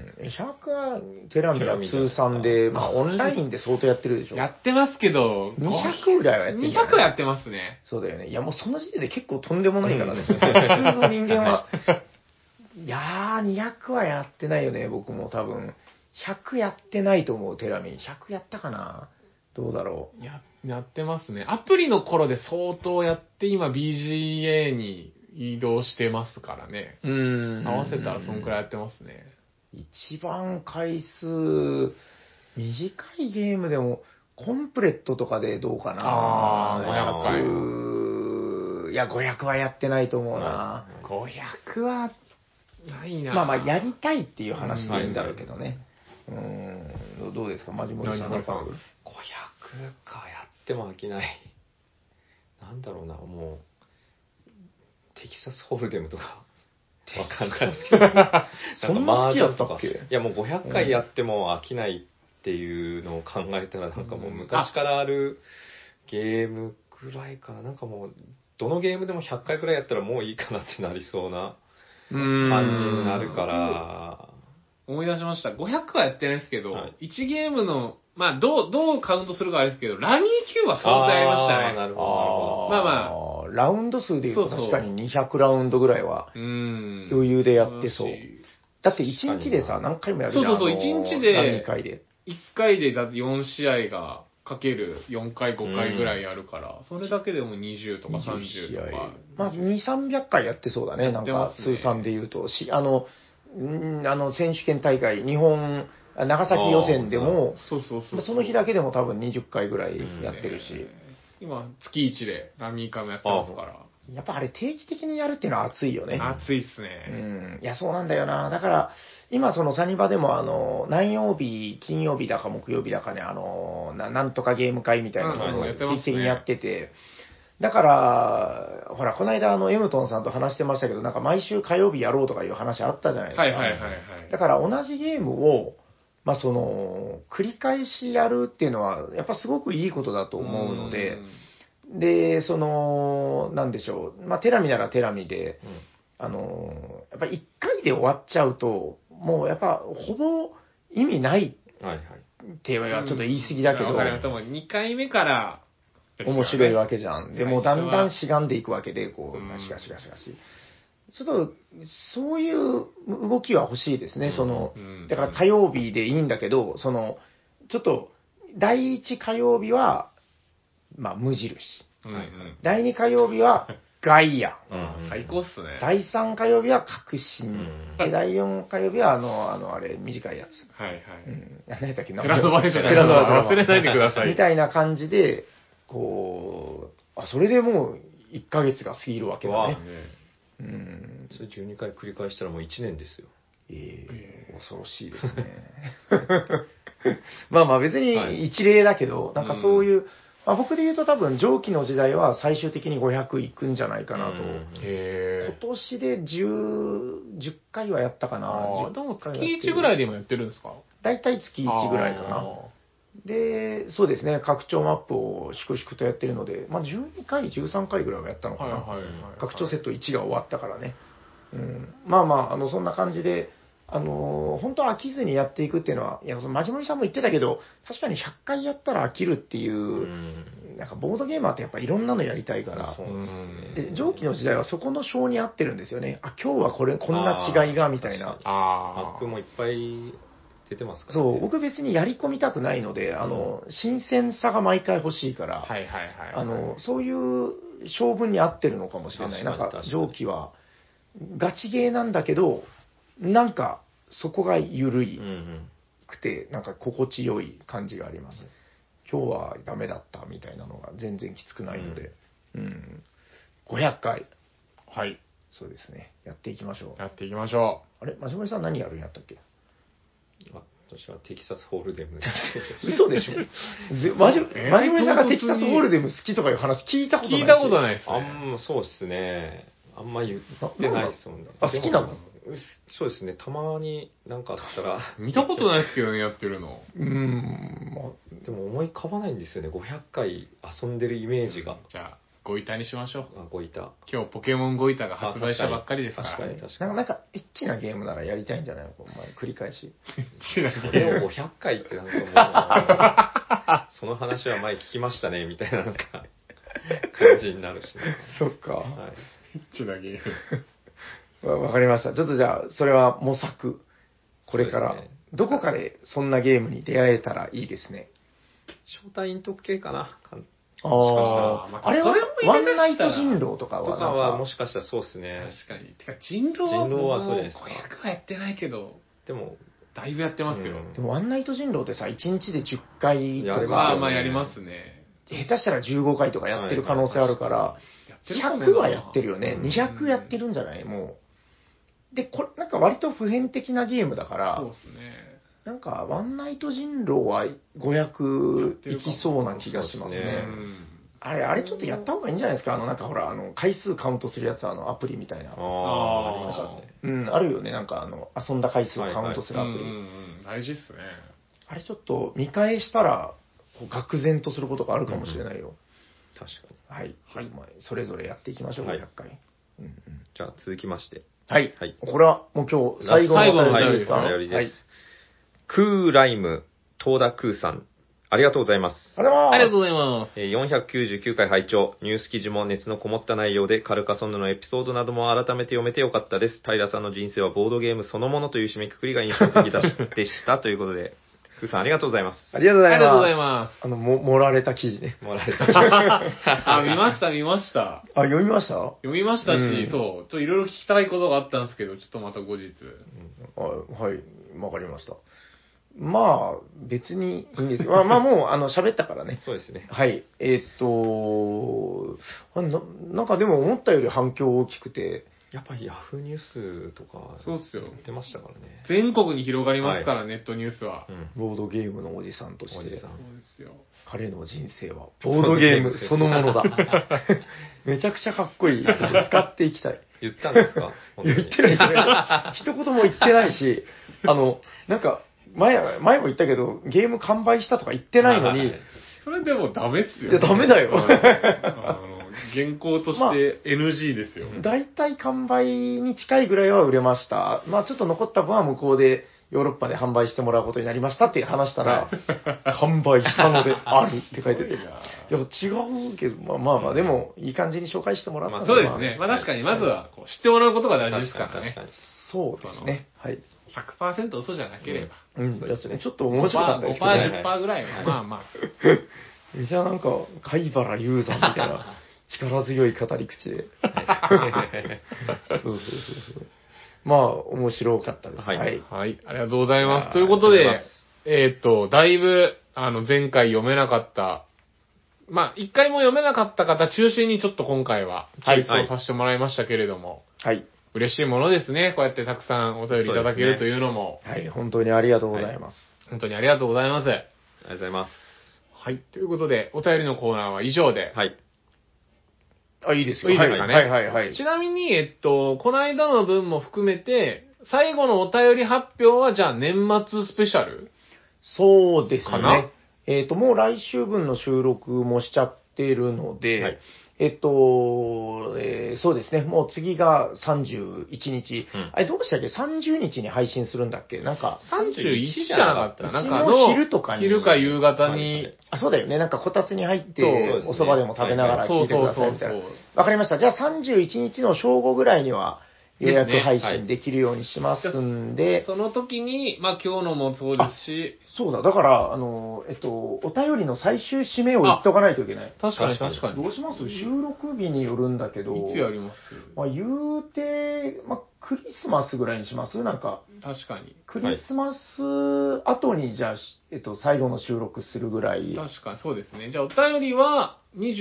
100はテラミは通算で、まあオンラインで相当やってるでしょ。 やってますけど、 200ぐらいはやってるんじゃない 200はやってますね。 そうだよね。いやもうその時点で結構とんでもないからね。普通の人間は。いやー、200はやってないよね、僕も多分。100やってないと思う、テラミ。100やったかなどうだろう。 やってますね。アプリの頃で相当やって、今 BGA に移動してますからね。合わせたらそんくらいやってますね。 一番回数、短いゲームでも、コンプレットとかでどうかな。 500回。 500いや、500はやってないと思うな。 500は、ないな。 まあまあ、やりたいっていう話でいいんだろうけどね。どうですか、マジモリさん。 マジモリさん 500かやっても飽きない。なんだろうな、もう、テキサスホールデムとか、わかんないですけど。 そんな好きやったっけ？ いやもう500回やっても飽きないっていうのを考えたら、なんかもう昔からあるゲームぐらいかな。なんかもう、どのゲームでも100回くらいやったらもういいかなってなりそうな感じになるから。 思い出しました。500はやってないですけど、 はい、 1ゲームの、まあ、どうカウントするかあれですけど、ラミー級は相当やりましたね。 なるほど、なるほど。 まあまあ、ラウンド数で言うと確かに200ラウンドぐらいは余裕でやってそう。だって1日でさ、何回もやるじゃん。 そう、1日で、 2回で。 1回でだって4試合がかける4回、5回ぐらいやるから、それだけでも20とか30とか。 まあ、2、300回やってそうだね。なんか、通算で言うと。選手権大会、日本、 長崎予選でも、 そうそうそう。 その日だけでも多分20回ぐらいやってるし、 今、月1でラミーカムやってますから。 やっぱあれ定期的にやるっていうのは熱いよね。 暑いっすうね。 ん。いや、そうなんだよな。だから、今そのサニバでも何曜日、金曜日だか木曜日だかね、なんとかゲーム会みたいなのをやってますね定期的にやってて、だから、ほら、この間エムトンさんと話してましたけど、なんか毎週火曜日やろうとかいう話あったじゃないですか。 はいはいはいはい。 だから同じゲームを、まあその、繰り返しやるっていうのは、やっぱすごくいいことだと思うので、で、その、なんでしょう、まあテラミならテラミで、やっぱり1回で終わっちゃうと、もうやっぱほぼ意味ないはいはい。 ってはちょっと言い過ぎだけど、 わかります。もう2回目からですよね、 面白いわけじゃん。でもうだんだんしがんでいくわけで、こうんう、しかし。ちょっと、そういう動きは欲しいですね。そのう、んだから火曜日でいいんだけど、その、ちょっと、第1火曜日は、まあ、無印。 うんうん第2火曜日は、ガイア。 最高っすね。 第3火曜日は、革新。 うんで、第4火曜日は、あれ、短いやつ。 はいはい。 何やったっけテラノバレじゃないテラノバレ忘れないでください。 みたいな感じで、こう、それでもう1ヶ月が過ぎるわけだね。うん。 それ12回繰り返したらもう1年ですよ。 恐ろしいですね。まあまあ別に一例だけど、なんかそういう、まあ、僕で言うと多分上記の時代は最終的に500いくんじゃないかなと。 へ今年で10回はやったかな。 ああ、でも 10 月回やってる 1ぐらいでもやってるんですか？ 大体月1ぐらいかな。で、そうですね、拡張マップを粛々とやってるので、まあ12回、13回ぐらいはやったのかな。 はいはいはい。 拡張セット1が終わったからね。まあまあ、そんな感じで、本当飽きずにやっていくっていうのは、いや、そのマジモリさんも言ってたけど、確かに100回やったら飽きるっていう、なんかボードゲーマーってやっぱいろんなのやりたいから、 そうですね。 で上記の時代はそこの性に合ってるんですよね。あ、今日はこんな違いが、みたいな。 マあップもいっぱい出てますからね。 そう、僕別にやり込みたくないので、新鮮さが毎回欲しいから、 はいはいはい。 そういう性分に合ってるのかもしれない。なんか、上記は、ガチゲーなんだけど、なんか、そこが緩いくて、なんか心地よい感じがあります。今日はダメだったみたいなのが全然きつくないので、500回。 はい。 そうですね。やっていきましょう。 やっていきましょあれマジモリさん何やるんやったっけ私はテキサスホールデム。 嘘でしょマジモリさんがテキサスホールデム好きとかいう話聞いたことない。 聞いたことないですあね。 んまそうっすね。あんま言ってないですもんね。 あ、好きなのそうですね。たまになんかあったら。 見たことないですけどね、やってるの。 でも思い浮かばないんですよね。500回遊んでるイメージが。 じゃあ、ゴイタにしましょう。 ごいた。 今日ポケモンゴイタが発売したばっかりですから。 確かに確かに。 なんか、エッチなゲームならやりたいんじゃないのお前、繰り返し。 そそれを500回ってなんかもう、その話は前聞きましたね、みたいななんか、感じになるしね。 そっか。 はい。 エッチなゲーム。 わかりました。ちょっとじゃあ、それは模索。これから、 そうですねどこかでそんなゲームに出会えたらいいですね。 招待陰徳系かな。 あれはワンナイト人狼とかとはかはもしかしたらそうですね。 確かに。てか、人狼人狼はそうじゃないですか 500はやってないけど、 でも、 だいぶやってますよ。 でもワンナイト人狼ってさ、1日で10回とやりますよねまあか、 まあやりますね。 下手したら15回とかやってる可能性あるから、 やってるかもな 100はやってるよね。 うん 200やってるんじゃないもう。で、これ、なんか割と普遍的なゲームだからそう、ですね。 なんか、ワンナイト人狼は500いきそうな気がしますね。 そうですねあれちょっとやった方がいいんじゃないですかなんかほら、回数カウントするやつ、アプリみたいな。 ありましたね。 あるよね。なんか遊んだ回数をカウントするアプリ。 大事っすね。 あれちょっと見返したら、こう愕然とすることがあるかもしれないよ。 確かに。 はい。まあそれぞれやっていきましょう、 はい 500回。 じゃあ続きまして。 はい。 はいこれはもう今日最後のお便りですかお便りです。 はい。 クーライム、東田クーさん。ありがとうございます。 あれはありがとうございます。 499回拝聴ニュース記事も熱のこもった内容でカルカソンヌのエピソードなども改めて読めてよかったです。平さんの人生はボードゲームそのものという締めくくりが印象的でしたということで、クーさんありがとうございます。 ありがとうございます。 ありがとうございます。 盛られた記事ね。 もらえた。 あ、見ました。 あ、読みました読みましたし、 うんそう、いろいろ聞きたいことがあったんですけど、ちょっとまた後日。 はい、わかりました。 まあ、別にいいんですよ。まあもう、喋ったからね。 そうですね。 はい。なんかでも思ったより反響大きくて、 やっぱりヤフーニュースとか、 そうっすよ言ってましたからね。 全国に広がりますから、ネットニュースは。 うん。 ボードゲームのおじさんとしておじさん、 そうですよ。 彼の人生はボードゲームそのものだ。めちゃくちゃかっこいい。ちょっと使っていきたい。 言ったんですか？ 言ってない、言ってない。一言も言ってないし、なんか、前も言ったけど、ゲーム完売したとか言ってないのに、 それでもダメっすよ、 いや、ダメだよ。 原稿として NG ですよ。 大体完売に近いぐらいは売れました。まあちょっと残った分は向こうでヨーロッパで販売してもらうことになりましたって話したら、完売したのであるって書いてて。いや、違うけど、まあでも、いい感じに紹介してもらったので、 そうですね。まあ確かに、まずはこう知ってもらうことが大事ですからね。 確かに。 そうですね。はい。 100% 嘘じゃなければ。 そうですね。ちょっと面白かったですけど、ね。 5%、10%ぐらいは、まあまあ。 じゃあなんか、貝原雄山みたいな力強い語り口で。そう。まあ、面白かったです。 はいはい。 はい。ありがとうございます。ということで、だいぶ、前回読めなかった、まあ、一回も読めなかった方中心にちょっと今回は、提出をさせてもらいましたけれども、 はい。 嬉しいものですね。こうやってたくさんお便りいただけるというのも。 はい、本当にありがとうございます。 本当にありがとうございます。 ありがとうございます。 はい。ということで、お便りのコーナーは以上で。 はい。 あ、いいですよ。 いいですかね。 はい。 ちなみに、この間の分も含めて、最後のお便り発表は、じゃあ年末スペシャルそうですかなね。もう来週分の収録もしちゃってるので、 はいそうですね。もう次が31日。 うんあれ、どうしたっけ ?30 日に配信するんだっけなんか、 31じゃなかった。なんかの昼とかに。 昼か夕方に、 あ、そうだよね。なんかこたつに入って、 そうですねお蕎麦でも食べながら聞いてくださいみたいな。わかりました。じゃあ31日の正午ぐらいには予約配信できるようにしますんで。 その時に、まあ今日のもそうですし、 そうだ。だから、お便りの最終締めを言っとかないといけない。 確かに確かに。 どうします収録日によるんだけど。 いつやりますまあ、言うて、まあ、クリスマスぐらいにしますなんか。 確かに。 クリスマス後に、じゃあ、最後の収録するぐらい。 確かにそうですね。じゃあお便りは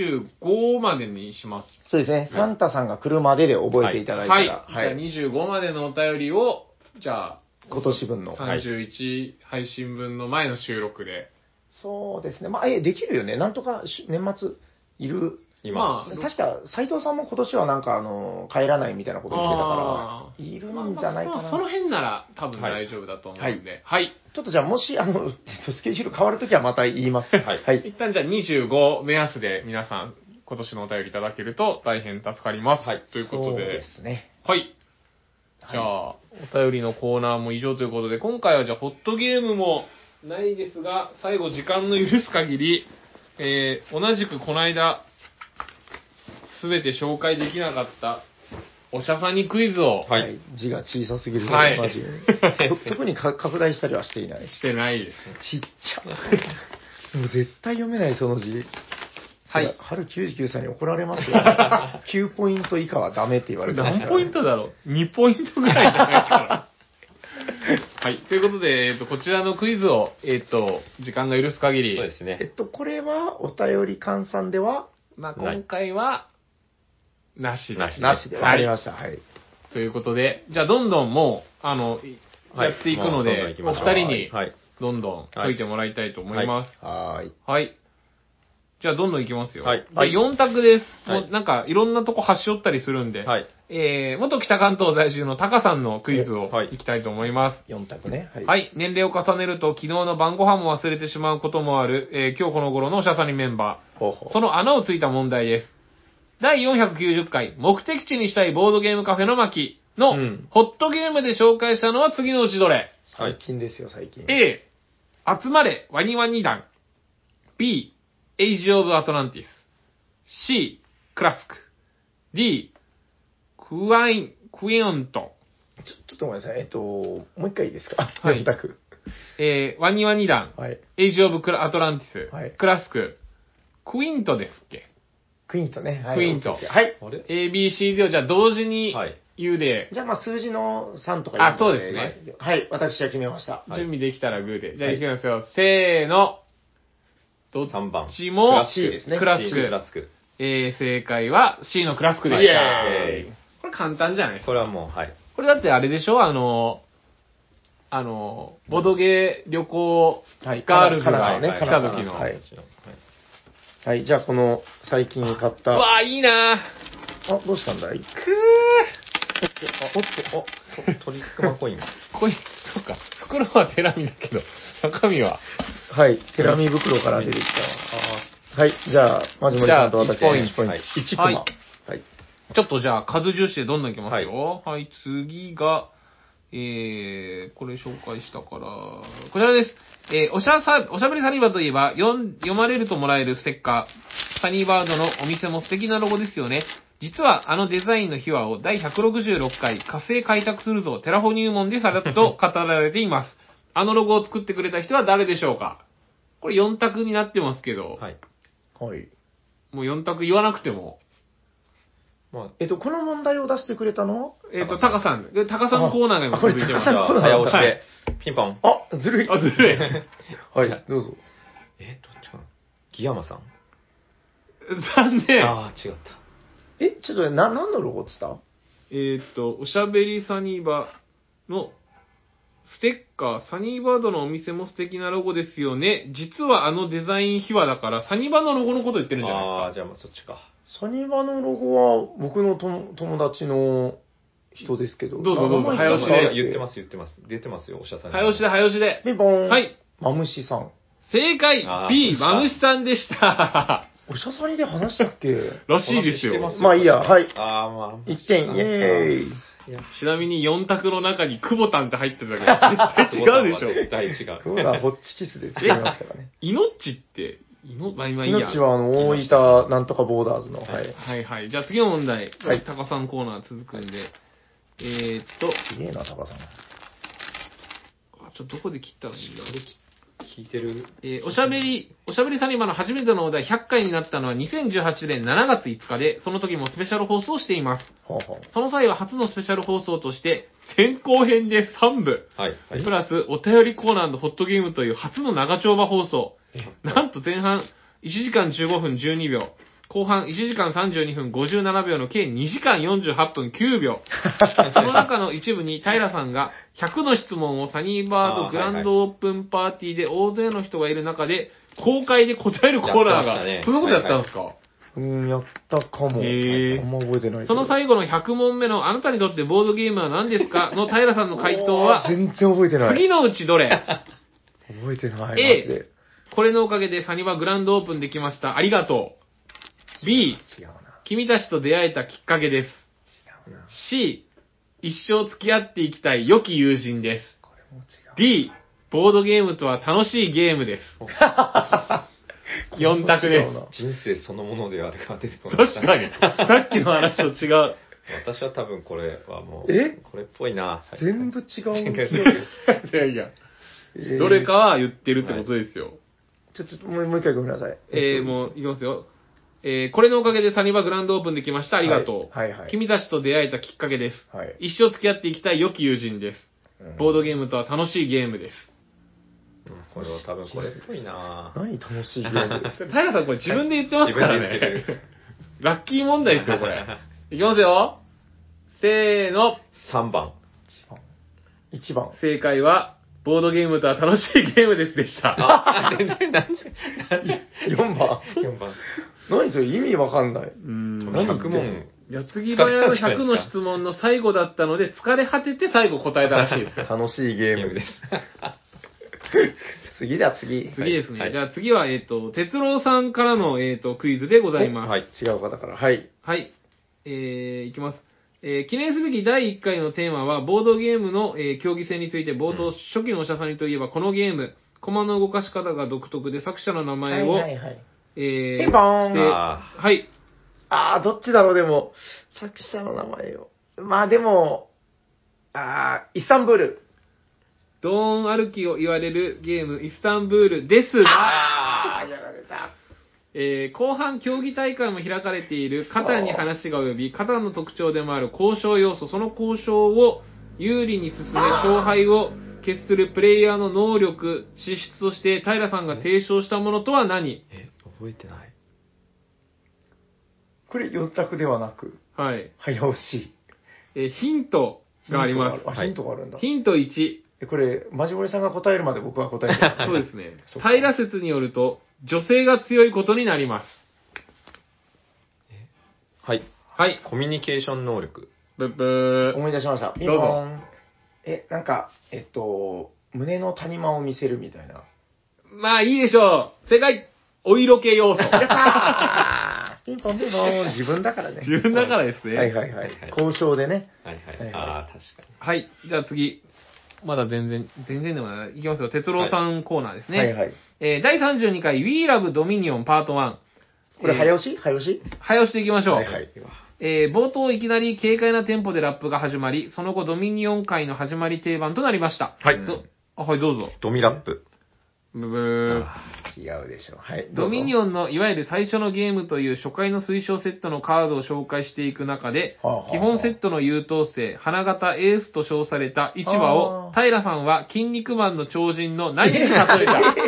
25までにします。 そうですね。サンタさんが来るまでで覚えていただいたら。 はい。じゃあ25までのお便りを、じゃあ、 今年分の。 31配信分の前の収録で。 そうですね。まあ、できるよね。なんとか年末いる。 います。 確か、斉藤さんも今年はなんか、帰らないみたいなこと言ってたから、いるんじゃないかな。 まあその辺なら多分大丈夫だと思うんで。はい。 ちょっとじゃあ、もし、スケジュール変わるときはまた言います。はい。 一旦じゃあ25目安で皆さん、今年のお便りいただけると大変助かります。 はい。 ということで。 そうですね。 はい。じゃあ、お便りのコーナーも以上ということで、今回はじゃあ、ホットゲームもないですが、最後時間の許す限り、同じくこの間、すべて紹介できなかった、おしゃさんにクイズを、 はい。字が小さすぎる。 はいマジで特に拡大したりはしていない。 してないです。 ちっちゃ。もう絶対読めない、その字。 はい。 春99歳に怒られますよ。9ポイント以下はダメって言われてますから、 何ポイントだろう ?2 ポイントぐらいじゃないかな。はい。ということで、こちらのクイズを、時間が許す限り。 そうですね。 これは、お便り換算ではまあ、今回は、なしです。 なしで。わかりました。はい。 ということで、じゃあどんどんもう、やっていくので、お二人に、どんどん解いてもらいたいと思います。 はい。 はい。じゃあどんどんいきますよ。 はい。 じゃあ4択です。 はいもうなんかいろんなとこ端折ったりするんで、 はい。 元北関東在住のタカさんのクイズをはいいきたいと思います。 4択ね。はい。 はい。年齢を重ねると昨日の晩ご飯も忘れてしまうこともある、今日この頃のおしゃさにメンバほうほー。その穴をついた問題です。第490回、目的地にしたいボードゲームカフェの巻の、 うんホットゲームで紹介したのは次のうちどれ？ 最近ですよ、最近。 A、集まれワニワニ団。B、エイジ・オブ・アトランティス。C、クラスク。D、クイオント。 ちょっとごめんなさい。もう一回いいですか？ はい 4択。 ワニワニ団。 はい。 エイジ・オブ・アトランティス。 はいクラスク。クイントですっけ？ クイントね。はい。 クイントはい。 あれ A、B、C、D をじゃあ同時にはい。 言うで、 じゃあまあ数字の3とかあそうですね。 はい、私は決めました。 準備できたらグーで。じゃあいきますよ。せーの。どっ 3番。 ちも C ですね。 クラス C ク。 クラスク。 正解は C のクラスクでした。 イエこれ簡単じゃないですか。 これはもう、はい。 これだってあれでしょボドゲ旅行はいガールズがかなさんね来た時の。 はいはい、じゃあこの最近買った。 うわ、いいなあ、どうしたんだい？ おっと、トリックマンコイン。 こい、そうか。袋は手紙だけど、中身は。 はい、手紙袋から出てきた。はい、じゃあ、まじもりさんと私じゃあ1 1ポイント。 はい 1コマ。 はいはい。 ちょっとじゃあ数重視でどんどんいきますよ。はい、次が、これ紹介したから、こちらです。おしゃべりサニーバーといえば、読まれるともらえるステッカー。サニーバードのお店も素敵なロゴですよね。実はあのデザインの秘話を第166回火星開拓するぞテラフォ入門でさらっと語られています。あのロゴを作ってくれた人は誰でしょうか？これ4択になってますけど、 はい。 はい。 もう4択言わなくても、 まこの問題を出してくれたの？ タカさん。でタカさんコーナーが今あこれ続いてます。 あ、じゃあ、早押しはいで、ピンポン。 あ、ずるい。 あ、ずるい。 はい、どうぞ。 どっちかな。ギヤマさん。 残念。 ああ、違った。 ちょっと何のロゴっつった？ おしゃべりサニーバーのステッカー、サニーバードのお店も素敵なロゴですよね。実はあのデザイン秘話だから、サニーバードのロゴのこと言ってるんじゃないああ、 ですじゃあまあそっちか。 サニバのロゴは僕の友達の人ですけど。 どうぞどうぞ名前早押しで言ってます。出てますよ、おしゃさんか。 に。 早押しで、早押しで。 ピンポン。 はい。 マムシさん。 正解あー !B、 そうですかマムシさんでした。 おしゃさにで話したっけ？ らしいですよ。 まあいいや、はい。 ああ、まあ。 1点、イェーイ。 いや、 ちなみに4択の中にクボタンって入ってるだけど、絶対違うでしょ。 絶対違う。 そうだ、ホッチキスで違いますからね。 イノッチって、まあ今いいや。 命は大分なんとかボーダーズの、はい。 はいはい。じゃあ次の問題。 はいタカさんコーナー続くんで。 すげえな、タカさん。 どこで切ったらいいんだろう。 聞いてる。 おしゃべりサニバの初めてのお題100回になったのは2018年7月5日で、その時もスペシャル放送しています。 はあはその際は初のスペシャル放送として、先行編で3部、 はい。はい。 プラスお便りコーナーホットゲームという初の長丁場放送。なんと前半1時間15分12秒、後半1時間32分57秒の計2時間48分9秒。その中の一部に平さんが100の質問をサニーバードグランドオープンパーティーで大勢の人がいる中で公開で答えるコーナーが、 やってましたねそんなことやったんですか？ やったかも。 へーあんま覚えてないけど。 その最後の100問目のあなたにとってボードゲームは何ですかの平さんの回答は、 全然覚えてない。 次のうちどれ？ 覚えてない、マジ A で。 これのおかげでサニバグランドオープンできました。ありがとう。B、 違うな。 君たちと出会えたきっかけです。 違うな。 C、一生付き合っていきたい良き友人です。 これも違う。 D、ボードゲームとは楽しいゲームです。4択です。 人生そのものであるが出てこない。 確かに。さっきの話と違う。 私は多分これはもう、これっぽいな。 全部違う記憶。 いやいや。どれかは言ってるってことですよ。 ちょっともう一回ごめんなさい。 もう、いきますよ。これのおかげでサニバグランドオープンできました。ありがとう。 はいはいはい君たちと出会えたきっかけです。 はい。 一生付き合っていきたい良き友人です。ボードゲームとは楽しいゲームです。 これは多分これっぽいな。 何楽しいゲームです。 平さんこれ自分で言ってますから自分で言ってね。ラッキー問題ですよ、これ。いきますよ。せーの。 3番。 1番。 正解は、ボードゲームとは楽しいゲームですでした。 あ、全然なんで、 4番。 4番。 何それ意味わかんない。 何 100問。 矢継ぎ早の100の質問の最後だったので、疲れ果てて最後答えたらしいです。 楽しいゲームです。次だ、次。 次ですね。 はいじゃあ次は、哲郎さんからの、クイズでございます。 はい。 違う方から。はい。 はい。いきます。記念すべき第1回のテーマは、ボードゲームの、競技性について、冒頭、初期のおしゃさにといえば、このゲーム、コマの動かし方が独特で、作者の名前を、 はい。 ピピンポーンはい。 どっちだろう、でも。作者の名前を。まあでも、イスタンブール。 ドーン歩きを言われるゲーム、イスタンブールです。 やられた。 後半競技大会も開かれているカタンに話が及び、カタンの特徴でもある交渉要素、その交渉を有利に進め、勝敗を決するプレイヤーの能力、資質として平さんが提唱したものとは何？ 覚えてない。 これ4択ではなく、 はい。 早押し。 ヒントがあります。 ヒントがあるんだ。 ヒント1。 これ、マジモリさんが答えるまで僕は答える。 そうですね。平説によると、女性が強いことになります。 はい。 はい。 コミュニケーション能力。 ブッブー。 思い出しました。ピンポーン。なんか、胸の谷間を見せるみたいな。 まあいいでしょう。正解。お色気要素。 やったーピンポンピンポン。自分だからね。 自分だからですね。 はいはいはい。交渉でね。 はいはい。 はいはいああ、確かに。 はい。じゃあ次。まだ全然でもない。いきますよ。哲郎さんコーナーですね。 はいはい。 第32回 We Love Dominion Part 1。 これ早押し早押し早押しでいきましょう。 はいはい。 冒頭いきなり軽快なテンポでラップが始まり、その後ドミニオン界の始まり定番となりました。 はいはい、どうぞ。 ドミラップ。 ブブー。 違うでしょう。はい。 ドミニオンのいわゆる最初のゲームという初回の推奨セットのカードを紹介していく中で、基本セットの優等生、花形エースと称された市場を、平さんは筋肉マンの超人の何に例えた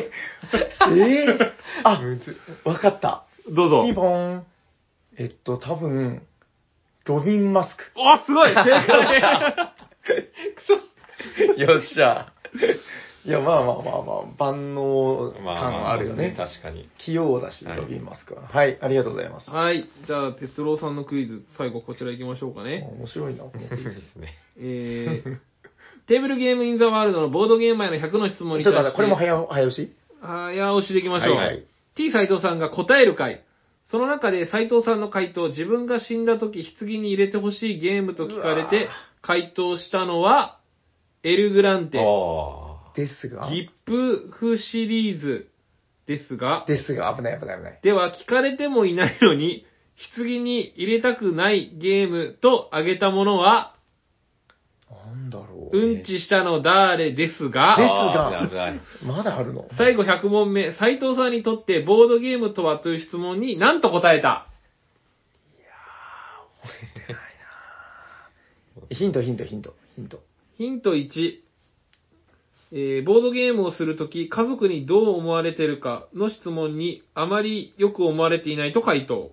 あ、わかった。 どうぞ。 ピンポーン。多分、ロビン・マスク。 お、すごい正解くそよっしゃ。いや、まあ、万能感あるよね。 確かに。 器用だし、ロビン・マスクは。はい、ありがとうございます。 はい。じゃあ、哲郎さんのクイズ、最後こちら行きましょうかね。 面白いな、このクイズですね。 テーブルゲームインザワールドのボードゲームへの100の質問に対して。 ちょっと待って、これも早押し早押しでいきましょう。 はいはい。 T 斎藤さんが答える回。その中で斎藤さんの回答、自分が死んだ時棺に入れてほしいゲームと聞かれて、回答したのは、エルグランテ。 ですが。 ギップフシリーズですが。 ですが、危ない。 では、聞かれてもいないのに、棺に入れたくないゲームと挙げたものは、 なんだろう。 うんちしたの誰ですが、 まだあるの最後100問目、斉藤さんにとってボードゲームとはという質問に何と答えた？ いやー、覚えてないなヒント。 ヒント1、ボードゲームをするとき、家族にどう思われてるかの質問に、あまりよく思われていないと回答。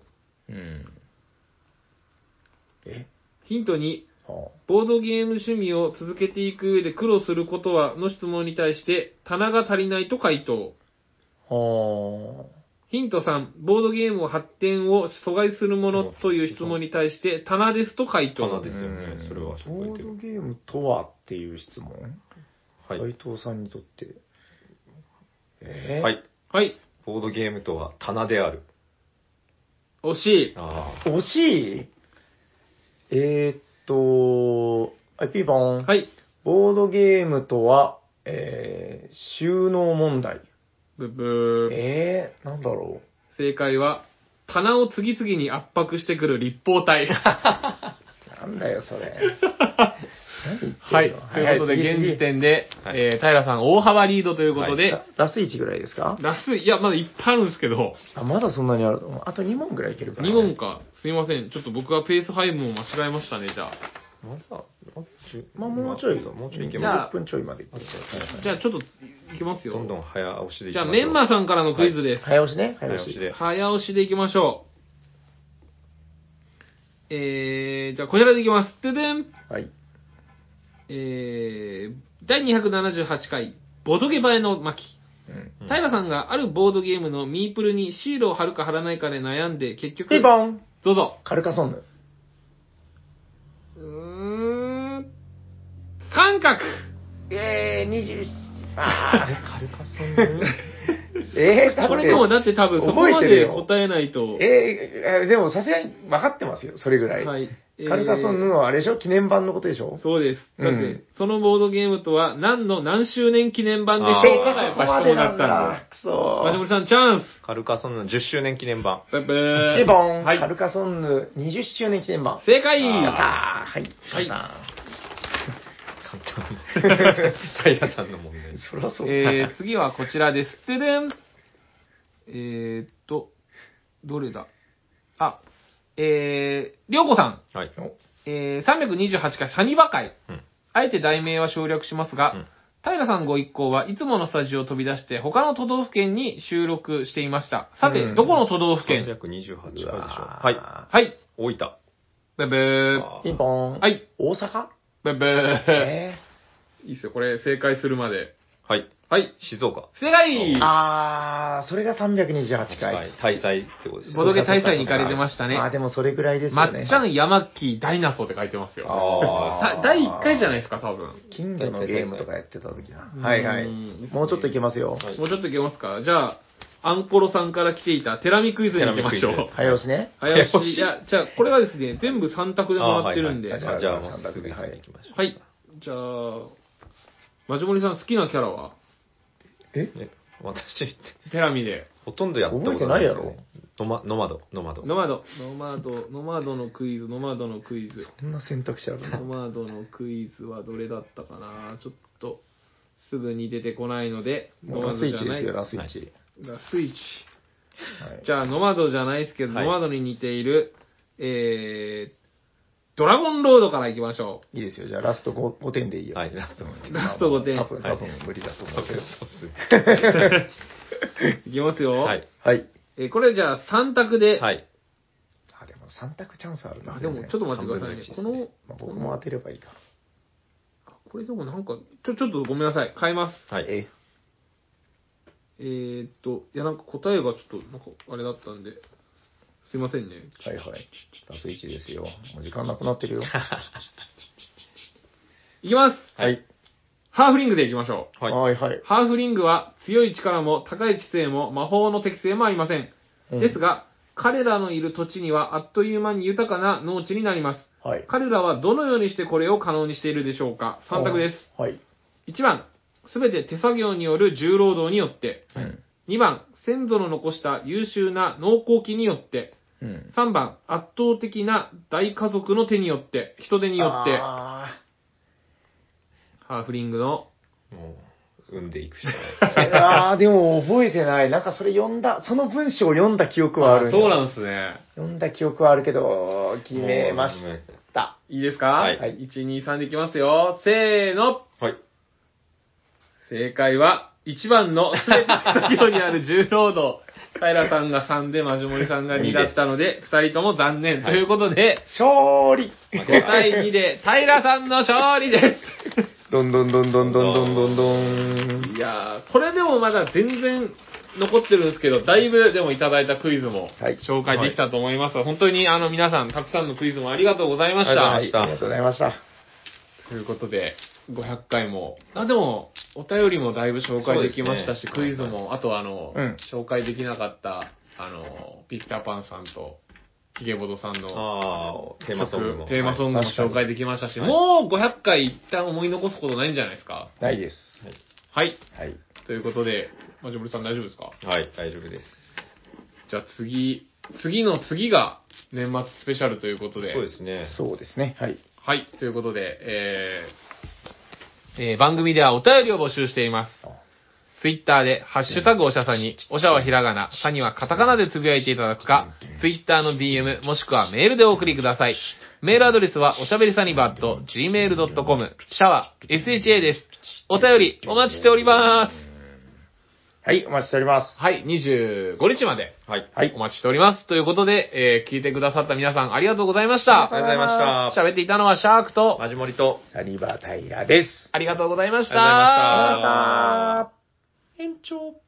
ヒント2、ボードゲーム趣味を続けていく上で苦労することはの質問に対して、棚が足りないと回答。ヒント3、ボードゲームを発展を阻害するものという質問に対して、棚ですと回答。 棚ですよね。それはボードゲームとはっていう質問はい。 斉藤さんにとって。 はい。 はい。 ボードゲームとは棚である。 惜しい。 惜しいピーポン。 はい。 ボードゲームとは、収納問題。 ブブー。 なんだろう。正解は、棚を次々に圧迫してくる立方体。 なんだよ、それ。 はい。ということで、現時点で、平さん大幅リードということで、 ラス1ぐらいですか？ ラス、いや、まだいっぱいあるんですけど。 まだそんなにあるの？あと2問ぐらいいけるかな。 2問か。すいません。ちょっと僕はペース配分を間違えましたね、じゃあ。 もうちょいいけます。10分ちょいまでいって。 じゃあちょっといきますよ。 どんどん早押しでいきじゃあましょう。 メンマさんからのクイズです。 早押しね。 早押しで。 早押しでいきましょう。じゃあこちらでいきます。てでん。 はい。 第278回、ボドゲバエの巻。平さんがあるボードゲームのミープルにシールを貼るか貼らないかで悩んで、結局。 ピンポン。 どうぞ。 カルカソンヌ。 三角。 27。カルカソンヌこれでもだって多分そこまで答えないと。 でもさすがに分かってますよ、それぐらい。 はい。 カルカソンヌはあれでしょ？記念版のことでしょ？ そうです。だって、そのボードゲームとは何周年記念版でしょうかがやっぱ質問だったんで。 くそマジモリさんチャンス。 カルカソンヌ10周年記念版。 ピンポン。カルカソンヌ20周年記念版。 正解。 やったー。はい。 はい。 簡単。平さんの問題。 そらそう。 次はこちらです。てでん。 どれだりょうこさん。 はい。 328回サニバ会。 うんあえて題名は省略しますが、 うん平さんご一行はいつものスタジオを飛び出して他の都道府県に収録していました。さて、どこの都道府県？ 328回でしょ。 うわはい。 はい。 大分。 ブブー。 あピンポーン。 はい。 大阪ブブー。 えいいっすよ、これ正解するまで。 はい。 はい。 静岡。 正解それが328回。 大祭ってことですね。 ボドゲ大祭に行かれてましたね。 でもそれぐらいですまよね。 っちゃん山木ダイナソーって書いてますよ。 あ第1回じゃないですか、多分。 金魚のゲームとかやってた時な。はいはい。 うんもうちょっといけますよ。 はいもうちょっといけますか？じゃあ、アンコロさんから来ていたテラミクイズに行きましょうテラミクイズ。 早押しね。 早押し。いや、じゃあ、これはですね、全部3択でもらってるんで。 あはいはいじゃあもう三択ですぐ行きましょう。 はい。じゃあ、マジモリさん好きなキャラはえね私って、 テラミで。 ほとんどやったことないですよ、ね。ノマド。 ノマドのクイズ。 そんな選択肢あるノのマドのクイズはどれだったかな？ちょっと、すぐに出てこないので、 もうラスイチですよ、ラスイチ。 ラスイチ。 はいじゃあ、ノマドじゃないですけど、 はいノマドに似ている、ドラゴンロードから行きましょいいですよ。じゃあラスト 5点でいいよ。 はい、ラスト。 ラスト5点多分無理だと思うけど。 そうですね。 う。いきますよ。 はい。 はい。 これじゃあ3択で、 はい。 でも3択チャンスあるな。 でもちょっと待ってくださいね。 三分の一ですね僕も当てればいいかこれでもなんか、ちょっとごめんなさい。変えます。 ら。 はい。 いやなんか答えがちょっと、なんかあれだったんで、すいませんね。 はいはい。ラス1ですよ。もう時間なくなってるよ。 いきますはい。 ハーフリングでいきましょう。 はい。 はいはい。 ハーフリングは強い力も高い知性も魔法の適性もありません。 うんですが、彼らのいる土地にはあっという間に豊かな農地になります。 はい。 彼らはどのようにしてこれを可能にしているでしょうか？ 3 択です。 はい。 1番、すべて手作業による重労働によって。 うん。 2番、先祖の残した優秀な農耕機によって。 うん。 3番、圧倒的な大家族の手によって、人手によって、 あハーフリングの、 もう、産んでいくしかない。 でも覚えてない。なんかそれ読んだ、その文章を読んだ記憶はあるそうだ。 なんですね。 読んだ記憶はあるけど、決めました。 いいですか？ はい 1、2、3でいきますよ。せーの。 はい。 正解は、1番のすべて手作業にある重労働。平さんが3で、マジモリさんが2だったので、2人とも残念。ということで、 勝利 5対2で、平さんの勝利です。 どんどんどんどんどんどんどんどん。 いやー、これでもまだ全然残ってるんですけど、だいぶでもいただいたクイズもはい紹介できたと思います。本当に皆さん、たくさんのクイズもありがとうございました。 はい、ありがとうございました。 ということで、500回も、でも、お便りもだいぶ紹介できましたし、 そうですねクイズも、あとうん紹介できなかった、ピピタパンさんと、ヒゲボドさんのテーマソングも。 テーマソングも確かに紹介できましたし、 はいもう500回一旦思い残すことないんじゃないですか。 ないです。 はい。 はい。 ということで、マジモリさん大丈夫ですか？ はい、大丈夫です。 じゃあ次の次が年末スペシャルということで。 そうですね。 そうですね。はい。 はい。ということで、番組ではお便りを募集しています。ツイッターで、ハッシュタグおしゃさに、おしゃはひらがな、さにはカタカナでつぶやいていただくか、ツイッターの DM、もしくはメールでお送りください。メールアドレスは、おしゃべりさにば@gmail.com、シャワー、SHA です。お便り、お待ちしております。 はい、お待ちしております。 はい、25日まではい。 はいお。待ちしております。ということで、聞いてくださった皆さんありがとうございました。 ありがとうございました。 喋っていたのはシャークと、 マジモリと、 サニバタイラです。 ありがとうございました。 ありがとうございましたありがとうございました。 延長。